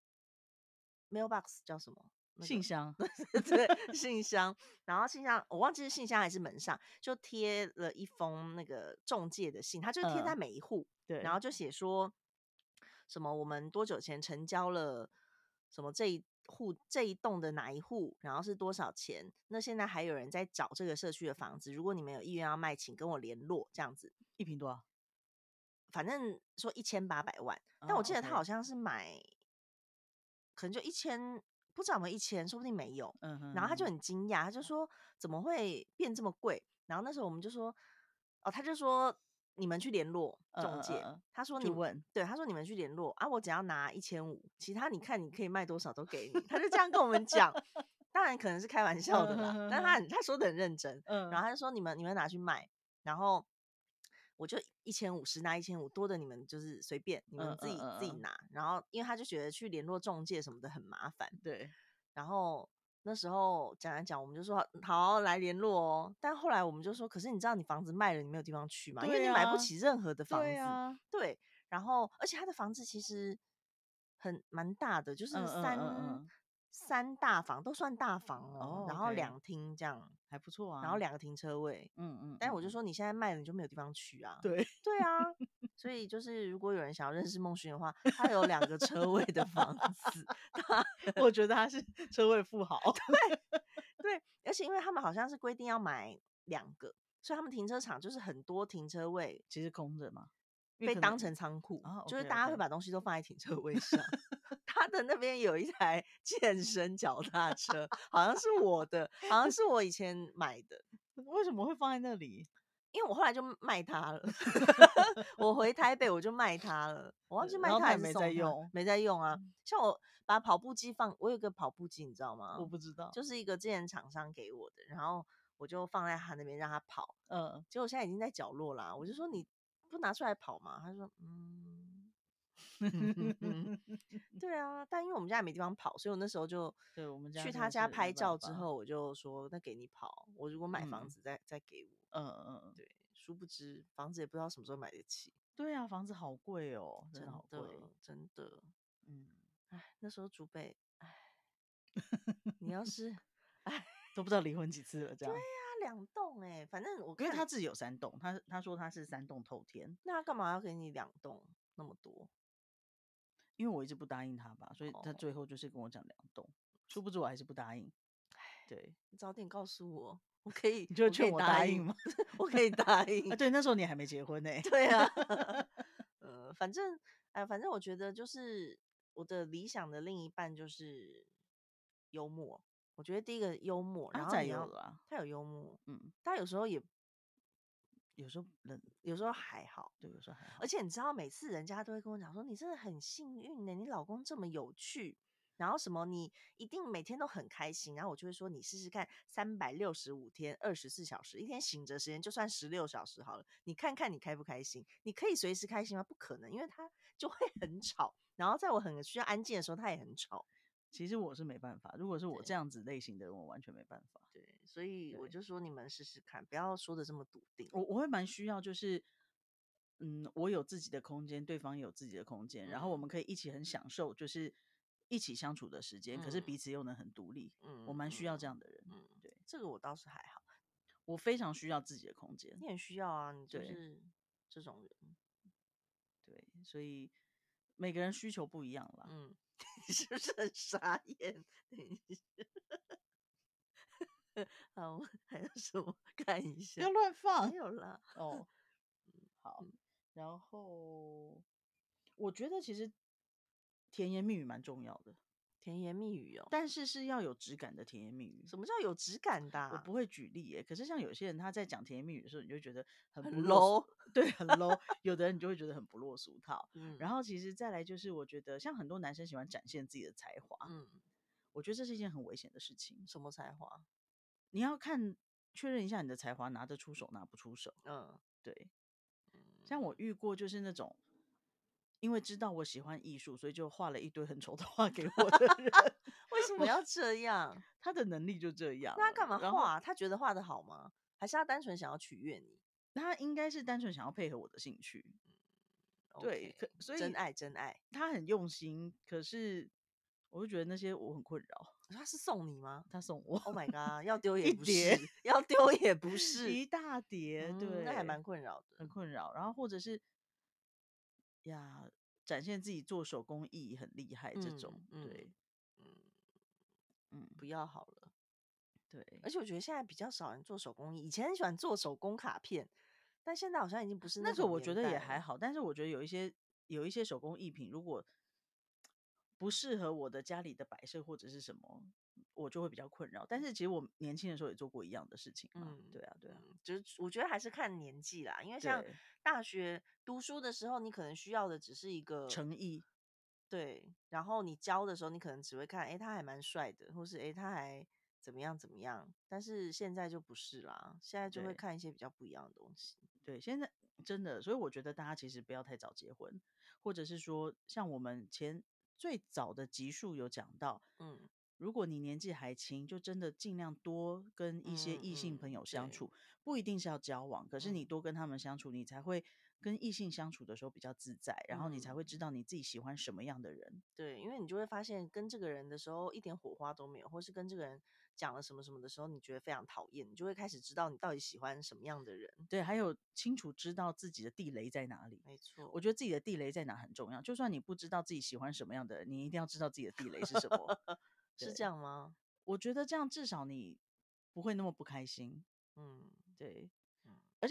[SPEAKER 2] mailbox 叫什么？那个
[SPEAKER 1] 信箱，
[SPEAKER 2] 对信箱，然后信箱我忘记是信箱还是门上，就贴了一封那个中介的信，他就贴在
[SPEAKER 1] 嗯，
[SPEAKER 2] 每一户，然
[SPEAKER 1] 对，
[SPEAKER 2] 后就写说什么我们多久前成交了什么这一户这一栋的哪一户，然后是多少钱？那现在还有人在找这个社区的房子，如果你们有意愿要卖，请跟我联络，这样子。
[SPEAKER 1] 一瓶多少？
[SPEAKER 2] 反正说一千八百万，但
[SPEAKER 1] 哦
[SPEAKER 2] 我记得他好
[SPEAKER 1] ，OK，
[SPEAKER 2] 像是买，可能就一千，不知道有没有一千，说不定没有。
[SPEAKER 1] 嗯哼
[SPEAKER 2] 然后他就
[SPEAKER 1] 哼，
[SPEAKER 2] 很惊讶，他就说怎么会变这么贵？然后那时候我们就说，哦，他就说你们去联络
[SPEAKER 1] 嗯
[SPEAKER 2] 中介，
[SPEAKER 1] 嗯嗯嗯，
[SPEAKER 2] 他说你们
[SPEAKER 1] 就问，
[SPEAKER 2] 对，他说你们去联络啊，我只要拿一千五，其他你看你可以卖多少都给你。他就这样跟我们讲，当然可能是开玩笑的
[SPEAKER 1] 嗯
[SPEAKER 2] 啦，
[SPEAKER 1] 哼哼哼，
[SPEAKER 2] 但是他很他说的很认真，然
[SPEAKER 1] 嗯
[SPEAKER 2] 后他就说你们你们拿去卖，然后我就一千五十拿一千五，多的你们就是随便你们自
[SPEAKER 1] 嗯嗯嗯嗯，
[SPEAKER 2] 己自己拿。然后因为他就觉得去联络中介什么的很麻烦，
[SPEAKER 1] 对，
[SPEAKER 2] 然后那时候讲来讲，我们就说好来联络哦。但后来我们就说，可是你知道你房子卖了，你没有地方去嘛，因为你买不
[SPEAKER 1] 对啊，
[SPEAKER 2] 起任何的房子。
[SPEAKER 1] 对啊，
[SPEAKER 2] 对，然后而且他的房子其实很蛮大的，就是
[SPEAKER 1] 嗯嗯嗯
[SPEAKER 2] 三
[SPEAKER 1] 嗯，
[SPEAKER 2] 三大房都算大房哦，
[SPEAKER 1] 哦，OK，
[SPEAKER 2] 然后两厅这样，
[SPEAKER 1] 还不错啊，
[SPEAKER 2] 然后两个停车位。
[SPEAKER 1] 嗯嗯
[SPEAKER 2] 但我就
[SPEAKER 1] 嗯嗯，
[SPEAKER 2] 说你现在卖了，你就没有地方去啊。
[SPEAKER 1] 对，
[SPEAKER 2] 对啊，所以就是如果有人想要认识孟勋的话，他有两个车位的房子，他
[SPEAKER 1] 我觉得他是车位富豪，
[SPEAKER 2] 对，而且因为他们好像是规定要买两个，所以他们停车场就是很多停车位，
[SPEAKER 1] 其实空着嘛，
[SPEAKER 2] 被当
[SPEAKER 1] 因为可能
[SPEAKER 2] 成仓库，
[SPEAKER 1] 啊
[SPEAKER 2] 就是
[SPEAKER 1] ，OK
[SPEAKER 2] 大家会
[SPEAKER 1] OK，
[SPEAKER 2] 把东西都放在停车位上。他的那边有一台健身脚踏车，好像是我的，好像是我以前买的。
[SPEAKER 1] 为什么会放在那里？
[SPEAKER 2] 因为我后来就卖它了，我回台北我就卖它了，我忘记
[SPEAKER 1] 然
[SPEAKER 2] 卖它还是
[SPEAKER 1] 后他也没在
[SPEAKER 2] 送它，
[SPEAKER 1] 用，
[SPEAKER 2] 没在用啊。像我把跑步机放，我有个跑步机，你知道
[SPEAKER 1] 我
[SPEAKER 2] 吗？
[SPEAKER 1] 不知道。
[SPEAKER 2] 就是一个之前厂商给我的，然后我就放在他那边让他跑，
[SPEAKER 1] 嗯，
[SPEAKER 2] 结果现在已经在角落啦。我就说你不拿出来跑吗？他说嗯。对啊，但因为我们家也没地方跑，所以我那时候就
[SPEAKER 1] 对我们家
[SPEAKER 2] 去
[SPEAKER 1] 真的是
[SPEAKER 2] 他家拍
[SPEAKER 1] 没办法。
[SPEAKER 2] 照之后，我就说那给你跑，我如果买房
[SPEAKER 1] 嗯
[SPEAKER 2] 子再再给我。
[SPEAKER 1] 嗯嗯嗯，
[SPEAKER 2] 对，殊不知房子也不知道什么时候买得起，
[SPEAKER 1] 对啊，房子好贵哦，真的
[SPEAKER 2] 真
[SPEAKER 1] 好贵。
[SPEAKER 2] 的真的。
[SPEAKER 1] 嗯，
[SPEAKER 2] 哎，那时候祖北，哎，你要是，哎，
[SPEAKER 1] 都不知道离婚几次了这
[SPEAKER 2] 对
[SPEAKER 1] 样。
[SPEAKER 2] 呀、两栋哎，反正我看，
[SPEAKER 1] 因为他自己有三栋，他他说他是三栋透天，
[SPEAKER 2] 那他干嘛要给你两栋那么多？
[SPEAKER 1] 因为我一直不答应他吧，所以他
[SPEAKER 2] 哦，
[SPEAKER 1] 最后就是跟我讲两栋，殊不知我还是不答应。对，
[SPEAKER 2] 你早点告诉我，我可以，
[SPEAKER 1] 你就会
[SPEAKER 2] 我可以
[SPEAKER 1] 劝我
[SPEAKER 2] 答应，
[SPEAKER 1] 答应吗？
[SPEAKER 2] 不是，我可以答
[SPEAKER 1] 啊，
[SPEAKER 2] 应。
[SPEAKER 1] 对，那时候你还没结婚呢、
[SPEAKER 2] 对啊，呃，反正，哎，反正我觉得就是我的理想的另一半就是幽默。我觉得第一个幽默，
[SPEAKER 1] 阿仔
[SPEAKER 2] 然后你要
[SPEAKER 1] 有了啊，
[SPEAKER 2] 他有幽默，
[SPEAKER 1] 嗯，
[SPEAKER 2] 他有时候也
[SPEAKER 1] 有时候冷，
[SPEAKER 2] 有时候还好，
[SPEAKER 1] 对，有时候还好。
[SPEAKER 2] 而且你知道，每次人家都会跟我讲说，你真的很幸运呢，你老公这么有趣，然后什么你一定每天都很开心，然后我就会说，你试试看，三百六十五天，二十四小时，一天醒着时间就算十六小时好了，你看看你开不开心？你可以随时开心吗？不可能，因为他就会很吵，然后在我很需要安静的时候，他也很吵。
[SPEAKER 1] 其实我是没办法，如果是我
[SPEAKER 2] 对
[SPEAKER 1] 这样子类型的人，我完全没办法。
[SPEAKER 2] 对，所以我
[SPEAKER 1] 对，
[SPEAKER 2] 就说你们试试看，不要说的这么笃定。
[SPEAKER 1] 我我会蛮需要，就是嗯，我有自己的空间，对方也有自己的空间，然后我
[SPEAKER 2] 嗯
[SPEAKER 1] 们可以一起很享受，就是一起相处的时间，可是
[SPEAKER 2] 嗯
[SPEAKER 1] 彼此又能很独立，我
[SPEAKER 2] 嗯
[SPEAKER 1] 蛮需要这
[SPEAKER 2] 嗯
[SPEAKER 1] 样的人。
[SPEAKER 2] 嗯，
[SPEAKER 1] 对，
[SPEAKER 2] 这个我倒是还好。
[SPEAKER 1] 我非常需要自己的空间。
[SPEAKER 2] 你很需要啊，你就
[SPEAKER 1] 对
[SPEAKER 2] 是这种人。
[SPEAKER 1] 对，所以每个人需求不一样啦。
[SPEAKER 2] 嗯，你是不是很傻眼？好，还有什么？看一下，
[SPEAKER 1] 不要乱放
[SPEAKER 2] 没有啦。
[SPEAKER 1] 哦。好，
[SPEAKER 2] 嗯
[SPEAKER 1] 然后我觉得其实甜言蜜语蛮重要的，
[SPEAKER 2] 甜言蜜语哦，
[SPEAKER 1] 但是是要有质感的甜言蜜语。
[SPEAKER 2] 什么叫有质感的啊？
[SPEAKER 1] 我不会举例耶，可是像有些人他在讲甜言蜜语的时候，你就会觉得很
[SPEAKER 2] 很
[SPEAKER 1] 不落俗，
[SPEAKER 2] low。
[SPEAKER 1] 对，很 low。有的人你就会觉得很不落俗套。
[SPEAKER 2] 嗯
[SPEAKER 1] 然后其实再来就是，我觉得像很多男生喜欢展现自己的才华，
[SPEAKER 2] 嗯，
[SPEAKER 1] 我觉得这是一件很危险的事情。
[SPEAKER 2] 什么才华？
[SPEAKER 1] 你要看确认一下你的才华拿得出手拿不出手。
[SPEAKER 2] 嗯
[SPEAKER 1] 对，像我
[SPEAKER 2] 嗯，
[SPEAKER 1] 遇过就是那种，因为知道我喜欢艺术，所以就画了一堆很丑的画给我的人。
[SPEAKER 2] 为什么要这样？
[SPEAKER 1] 他的能力就这样了。
[SPEAKER 2] 那他干嘛
[SPEAKER 1] 然后
[SPEAKER 2] 画？他觉得画的好吗？还是他单纯想要取悦你
[SPEAKER 1] 他应该是单纯想要配合我的兴趣。对，
[SPEAKER 2] ？OK，
[SPEAKER 1] 可所
[SPEAKER 2] 真
[SPEAKER 1] 以
[SPEAKER 2] 爱真爱。
[SPEAKER 1] 他很用心，可是我就觉得那些我很困扰。
[SPEAKER 2] 他是送你吗
[SPEAKER 1] 他送我
[SPEAKER 2] ？Oh my god，要丢也不
[SPEAKER 1] 一叠
[SPEAKER 2] 是，要丢也不是。
[SPEAKER 1] 一大叠，
[SPEAKER 2] 嗯，那还
[SPEAKER 1] 对，
[SPEAKER 2] 蛮困扰的。
[SPEAKER 1] 很困扰。然后或者是呀，展现自己做手工艺很厉害这
[SPEAKER 2] 嗯
[SPEAKER 1] 种，
[SPEAKER 2] 嗯
[SPEAKER 1] 对，
[SPEAKER 2] 嗯，
[SPEAKER 1] 嗯，
[SPEAKER 2] 不要好了。
[SPEAKER 1] 对。
[SPEAKER 2] 而且我觉得现在比较少人做手工艺，以前很喜欢做手工卡片，但现在好像已经不是
[SPEAKER 1] 那个
[SPEAKER 2] 种
[SPEAKER 1] 我觉得也
[SPEAKER 2] 年代了。
[SPEAKER 1] 还好，但是我觉得有一些有一些手工艺品，如果不适合我的家里的摆设或者是什么，我就会比较困扰。但是其实我年轻的时候也做过一样的事情嘛，
[SPEAKER 2] 嗯
[SPEAKER 1] 对啊，对啊，
[SPEAKER 2] 嗯，就是我觉得还是看年纪啦，因为像
[SPEAKER 1] 对，
[SPEAKER 2] 大学读书的时候，你可能需要的只是一个
[SPEAKER 1] 诚意，
[SPEAKER 2] 对，然后你教的时候，你可能只会看，哎，他还蛮帅的，或是哎，他还怎么样怎么样。但是现在就不是啦，现在就会
[SPEAKER 1] 对
[SPEAKER 2] 看一些比较不一样的东西。
[SPEAKER 1] 对，现在真的，所以我觉得大家其实不要太早结婚，或者是说，像我们前最早的集数有讲到，
[SPEAKER 2] 嗯
[SPEAKER 1] 如果你年纪还轻，就真的尽量多跟一些
[SPEAKER 2] 嗯
[SPEAKER 1] 异性朋
[SPEAKER 2] 嗯，对，
[SPEAKER 1] 友相处，不一定是要交往，可是你
[SPEAKER 2] 嗯
[SPEAKER 1] 多跟他们相处，你才会跟异性相处的时候比较自在，然后你才会知
[SPEAKER 2] 嗯。
[SPEAKER 1] 道你自己喜欢什么样的人。
[SPEAKER 2] 对，因为你就会发现跟这个人的时候一点火花都没有，或是跟这个人讲了什么什么的时候，你觉得非常讨厌，你就会开始知道你到底喜欢什么样的人。
[SPEAKER 1] 对，还有清楚知道自己的地雷在哪里。
[SPEAKER 2] 没错，
[SPEAKER 1] 我觉得自己的地雷在哪很重要，就算你不知道自己喜欢什么样的人，你一定要知道自己的地雷是什么。
[SPEAKER 2] 是这
[SPEAKER 1] 对，
[SPEAKER 2] 样吗？
[SPEAKER 1] 我觉得这样至少你不会那么不开心。
[SPEAKER 2] 嗯
[SPEAKER 1] 对，
[SPEAKER 2] 嗯
[SPEAKER 1] 而且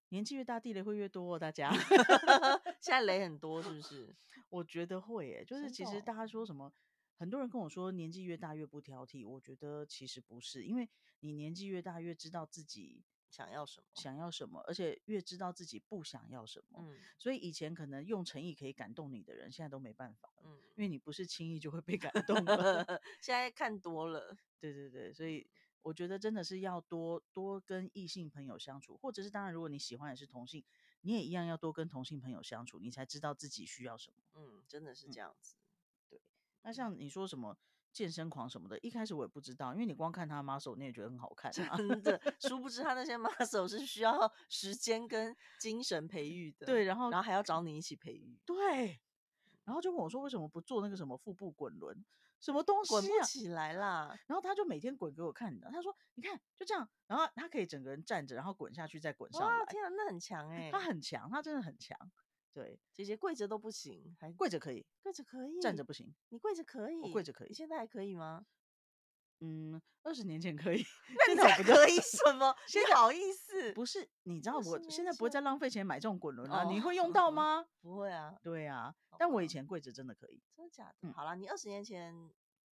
[SPEAKER 1] 年纪越大，地雷会越多哦，大家。
[SPEAKER 2] 现在雷很多是不是？
[SPEAKER 1] 我觉得会耶，就是
[SPEAKER 2] 真的哦
[SPEAKER 1] 其实大家说什么，很多人跟我说年纪越大越不挑剔，我觉得其实不是，因为你年纪越大越知道自己
[SPEAKER 2] 想要什么？
[SPEAKER 1] 想要什么，而且越知道自己不想要什么。
[SPEAKER 2] 嗯
[SPEAKER 1] 所以以前可能用诚意可以感动你的人，现在都没办法了，
[SPEAKER 2] 嗯，
[SPEAKER 1] 因为你不是轻易就会被感动的。
[SPEAKER 2] 现在看多了，
[SPEAKER 1] 对对对，所以我觉得真的是要多多跟异性朋友相处，或者是当然，如果你喜欢的是同性，你也一样要多跟同性朋友相处，你才知道自己需要什么。
[SPEAKER 2] 嗯，真的是
[SPEAKER 1] 嗯，
[SPEAKER 2] 这样子。
[SPEAKER 1] 对。那像你说什么健身狂什么的，一开始我也不知道，因为你光看他 muscle，你也觉得很好看啊。
[SPEAKER 2] 真的，殊不知他那些 muscle 是需要时间跟精神培育的，
[SPEAKER 1] 对，然后
[SPEAKER 2] 然后还要找你一起培育，
[SPEAKER 1] 对，然后就问我说为什么不做那个什么腹部滚轮，什么东
[SPEAKER 2] 滚
[SPEAKER 1] 西啊？
[SPEAKER 2] 不起来啦。
[SPEAKER 1] 然后他就每天滚给我看的，他说你看就这样，然后他可以整个人站着，然后滚下去再滚
[SPEAKER 2] 哇，
[SPEAKER 1] 上来，
[SPEAKER 2] 天啊，那很强哎、
[SPEAKER 1] 他很强，他真的很强。对，
[SPEAKER 2] 姐姐跪着都不行，还
[SPEAKER 1] 跪着可以，
[SPEAKER 2] 跪着可以，
[SPEAKER 1] 站着不行。
[SPEAKER 2] 你跪着可以，
[SPEAKER 1] 我跪着可以，
[SPEAKER 2] 你现在还可以吗？
[SPEAKER 1] 嗯，二十年前可以，
[SPEAKER 2] 那你
[SPEAKER 1] 现在我不知道。
[SPEAKER 2] 在可以什么？
[SPEAKER 1] 现
[SPEAKER 2] 你好意思？
[SPEAKER 1] 不是，你知道
[SPEAKER 2] 二十年
[SPEAKER 1] 我现在不会再
[SPEAKER 2] 前
[SPEAKER 1] 浪费钱买这种滚轮了，
[SPEAKER 2] 哦，
[SPEAKER 1] 你会用到吗？
[SPEAKER 2] 不会啊，
[SPEAKER 1] 对啊，
[SPEAKER 2] 好
[SPEAKER 1] 但我以
[SPEAKER 2] 吧，
[SPEAKER 1] 前跪着真的可以。
[SPEAKER 2] 真的假的？
[SPEAKER 1] 嗯
[SPEAKER 2] 好啦，你二十年前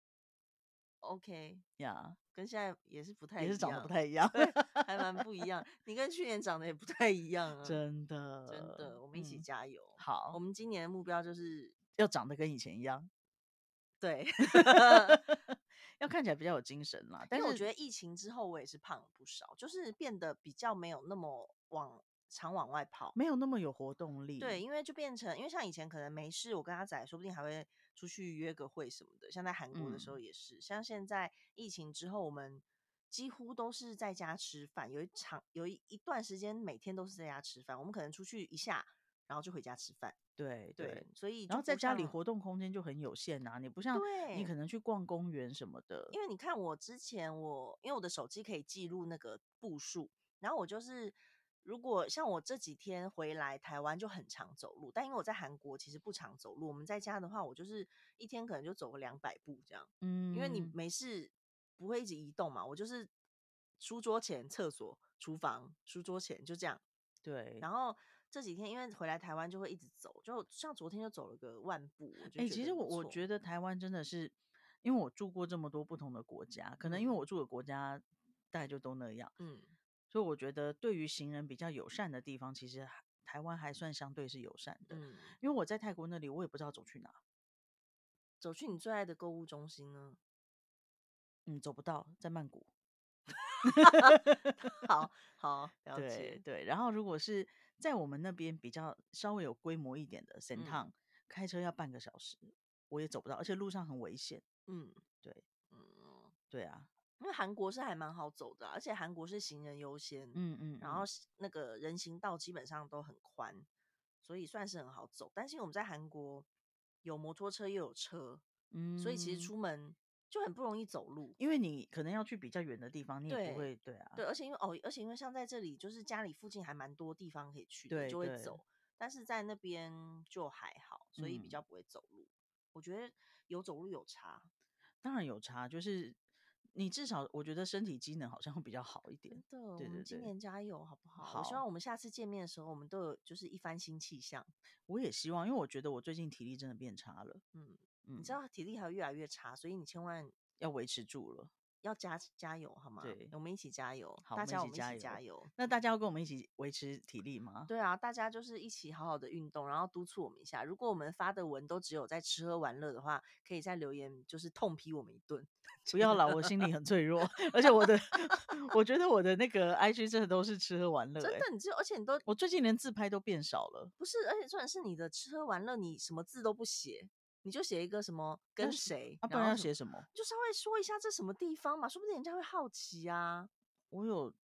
[SPEAKER 2] OK，
[SPEAKER 1] 呀，
[SPEAKER 2] 跟现在也是不太
[SPEAKER 1] 也是长得不
[SPEAKER 2] 一样，
[SPEAKER 1] 太一样。
[SPEAKER 2] 对，还蛮不一样。你跟去年长得也不太一样啊，
[SPEAKER 1] 真的，
[SPEAKER 2] 真的。我们一起
[SPEAKER 1] 嗯，
[SPEAKER 2] 加油。我
[SPEAKER 1] 好，
[SPEAKER 2] 们今年的目标就是
[SPEAKER 1] 要长得跟以前一样。
[SPEAKER 2] 对，
[SPEAKER 1] 要看起来比较有精神啦。但是
[SPEAKER 2] 因为我觉得疫情之后我也是胖了不少，就是变得比较没有那么往常往外跑。
[SPEAKER 1] 没有那么有活动力。
[SPEAKER 2] 对，因为就变成，因为像以前可能没事，我跟他仔说不定还会出去约个会什么的，像在韩国的时候
[SPEAKER 1] 嗯，
[SPEAKER 2] 也是，像现在疫情之后，我们几乎都是在家吃饭，有一长有一一段时间每天都是在家吃饭，我们可能出去一下，然后就回家吃饭，对，
[SPEAKER 1] 对对。
[SPEAKER 2] 所以就
[SPEAKER 1] 然后在家里
[SPEAKER 2] 不像
[SPEAKER 1] 活动空间就很有限呐、你不像你
[SPEAKER 2] 对，
[SPEAKER 1] 可能去逛公园什么的。
[SPEAKER 2] 因为你看我之前我因为我的手机可以记录那个步数，然后我就是如果像我这几天回来台湾就很常走路，但因为我在韩国其实不常走路，我们在家的话，我就是一天可能就走个两百步这样，因为你
[SPEAKER 1] 嗯，
[SPEAKER 2] 没事不会一直移动嘛，我就是书桌前、厕所、厨房、书桌前就这样，
[SPEAKER 1] 对。
[SPEAKER 2] 然后这几天因为回来台湾就会一直走，就像昨天就走了个万步，我就
[SPEAKER 1] 哎、
[SPEAKER 2] 觉得
[SPEAKER 1] 其实我我
[SPEAKER 2] 很不错。
[SPEAKER 1] 觉得台湾真的是，因为我住过这么多不同的国家，可能因为
[SPEAKER 2] 嗯
[SPEAKER 1] 我住的国家大概就都那样，
[SPEAKER 2] 嗯
[SPEAKER 1] 所以我觉得对于行人比较友善的地方，其实还台湾还算相对是友善的。
[SPEAKER 2] 嗯，
[SPEAKER 1] 因为我在泰国那里，我也不知道走去哪，
[SPEAKER 2] 走去你最爱的购物中心呢？
[SPEAKER 1] 嗯，走不到，在曼谷。
[SPEAKER 2] 好好了解，
[SPEAKER 1] 对对，然后如果是在我们那边比较稍微有规模一点的 s e n t
[SPEAKER 2] 嗯
[SPEAKER 1] n 开车要半个小时，我也走不到，而且路上很危险。
[SPEAKER 2] 嗯
[SPEAKER 1] 对
[SPEAKER 2] 嗯，
[SPEAKER 1] 对啊，
[SPEAKER 2] 因为韩国是还蛮好走的啊，而且韩国是行人优先，
[SPEAKER 1] 嗯嗯嗯
[SPEAKER 2] 然后是那个人行道基本上都很宽，所以算是很好走。但是因为我们在韩国有摩托车又有车，所以其实
[SPEAKER 1] 嗯，
[SPEAKER 2] 出门就很不容易走路。
[SPEAKER 1] 因为你可能要去比较远的地方，你也不
[SPEAKER 2] 对
[SPEAKER 1] 会。对啊，
[SPEAKER 2] 对，而且因为哦，而且因为像在这里，就是家里附近还蛮多地方可以去的，
[SPEAKER 1] 对对，
[SPEAKER 2] 就会走。但是在那边就还好，所以比
[SPEAKER 1] 嗯，
[SPEAKER 2] 较不会走路。我觉得有走路有差。
[SPEAKER 1] 当然有差，就是你至少我觉得身体机能好像会比较好一点。
[SPEAKER 2] 真的，我
[SPEAKER 1] 对对对，
[SPEAKER 2] 们今年加油好不好？我希
[SPEAKER 1] 好，
[SPEAKER 2] 望我们下次见面的时候，我们都有就是一番新气象。
[SPEAKER 1] 我也希望，因为我觉得我最近体力真的变差了。
[SPEAKER 2] 嗯，你
[SPEAKER 1] 嗯，
[SPEAKER 2] 知道体力还会越来越差，所以你千万
[SPEAKER 1] 要维持住了。
[SPEAKER 2] 要加加油好吗？
[SPEAKER 1] 对，
[SPEAKER 2] 我们一起加油，
[SPEAKER 1] 好，我
[SPEAKER 2] 大
[SPEAKER 1] 们一
[SPEAKER 2] 家我们一起
[SPEAKER 1] 起加油。
[SPEAKER 2] 加油。
[SPEAKER 1] 那大家要跟我们一起维持体力吗？
[SPEAKER 2] 对啊，大家就是一起好好的运动，然后督促我们一下。如果我们发的文都只有在吃喝玩乐的话，可以在留言就是痛批我们一顿。
[SPEAKER 1] 不要啦，我心里很脆弱，而且我的，我觉得我的那个 I G 真的都是吃喝玩乐、欸，
[SPEAKER 2] 真的，你只有而且你都
[SPEAKER 1] 我最近连自拍都变少了。
[SPEAKER 2] 不是，而且重点是你的吃喝玩乐，你什么字都不写，你就写一个什么
[SPEAKER 1] 那是
[SPEAKER 2] 跟谁，
[SPEAKER 1] 啊，不然
[SPEAKER 2] 然后什么，
[SPEAKER 1] 要写什么？
[SPEAKER 2] 你就稍微说一下这什么地方嘛，说不定人家会好奇啊。
[SPEAKER 1] 我有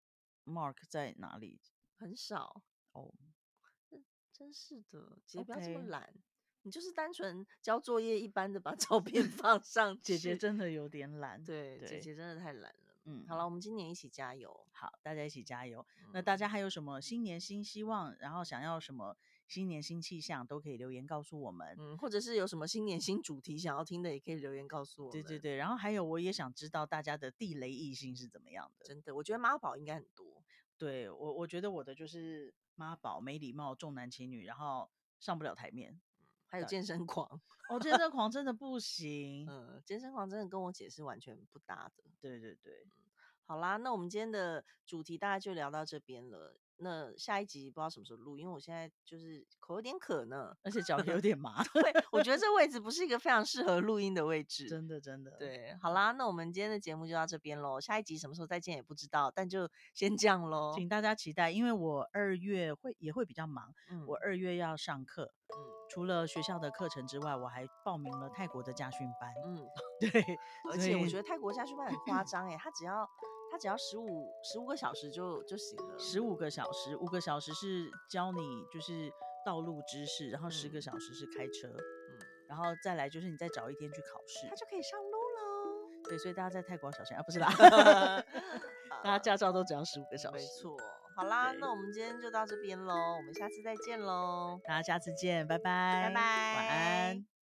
[SPEAKER 1] mark 在哪里？
[SPEAKER 2] 很少，
[SPEAKER 1] 哦
[SPEAKER 2] 真真是的，姐不要这么
[SPEAKER 1] ，OK，
[SPEAKER 2] 懒，你就是单纯交作业一般的把照片放上
[SPEAKER 1] 姐姐
[SPEAKER 2] 去。
[SPEAKER 1] 真的有点懒。
[SPEAKER 2] 对，姐
[SPEAKER 1] 对，
[SPEAKER 2] 姐真的太懒了。
[SPEAKER 1] 嗯，
[SPEAKER 2] 好了，我们今年一起加油。
[SPEAKER 1] 好，大家一起加油。那
[SPEAKER 2] 嗯
[SPEAKER 1] 大家还有什么新年新希望，然后想要什么新年新气象，都可以留言告诉我们。
[SPEAKER 2] 嗯，或者是有什么新年新主题想要听的，也可以留言告诉我们。
[SPEAKER 1] 对对对，然后还有我也想知道大家的地雷异性是怎么样的。
[SPEAKER 2] 真的，我觉得妈宝应该很多。
[SPEAKER 1] 对，我我觉得我的就是妈宝、没礼貌、重男轻女，然后上不了台面。
[SPEAKER 2] 还有健身狂。
[SPEAKER 1] 哦，健身狂真的不行。
[SPEAKER 2] 嗯，健身狂真的跟我姐是完全不搭的。
[SPEAKER 1] 对对对，
[SPEAKER 2] 好啦，那我们今天的主题大概就聊到这边了。那下一集不知道什么时候录，因为我现在就是口有点渴呢。
[SPEAKER 1] 而且脚有点麻。
[SPEAKER 2] 对，我觉得这位置不是一个非常适合录音的位置。
[SPEAKER 1] 真的真的。
[SPEAKER 2] 对，好啦，那我们今天的节目就到这边喽。下一集什么时候再见也不知道，但就先这样喽。
[SPEAKER 1] 请大家期待，因为我二月会也会比较忙，
[SPEAKER 2] 嗯
[SPEAKER 1] 我二月要上课，
[SPEAKER 2] 嗯
[SPEAKER 1] 除了学校的课程之外，我还报名了泰国的家训班。
[SPEAKER 2] 嗯，
[SPEAKER 1] 对，
[SPEAKER 2] 而
[SPEAKER 1] 所以
[SPEAKER 2] 且我觉得泰国家训班很夸张哎，他只要他只要十五十五个小时就就行了。
[SPEAKER 1] 十五个小时，五个小时是教你就是道路知识，然后十个
[SPEAKER 2] 嗯
[SPEAKER 1] 小时是开车，
[SPEAKER 2] 嗯，
[SPEAKER 1] 然后再来就是你再找一天去考试
[SPEAKER 2] 他。就可以上路喽。
[SPEAKER 1] 对，所以大家在泰国要小心啊，不是啦，大家
[SPEAKER 2] 啊
[SPEAKER 1] 驾照都只要十五个小时。
[SPEAKER 2] 没错，好啦，
[SPEAKER 1] 对
[SPEAKER 2] 那我们今天就到这边喽，我们下次再见喽，
[SPEAKER 1] 大家下次见，拜拜，
[SPEAKER 2] 拜拜，
[SPEAKER 1] 晚安。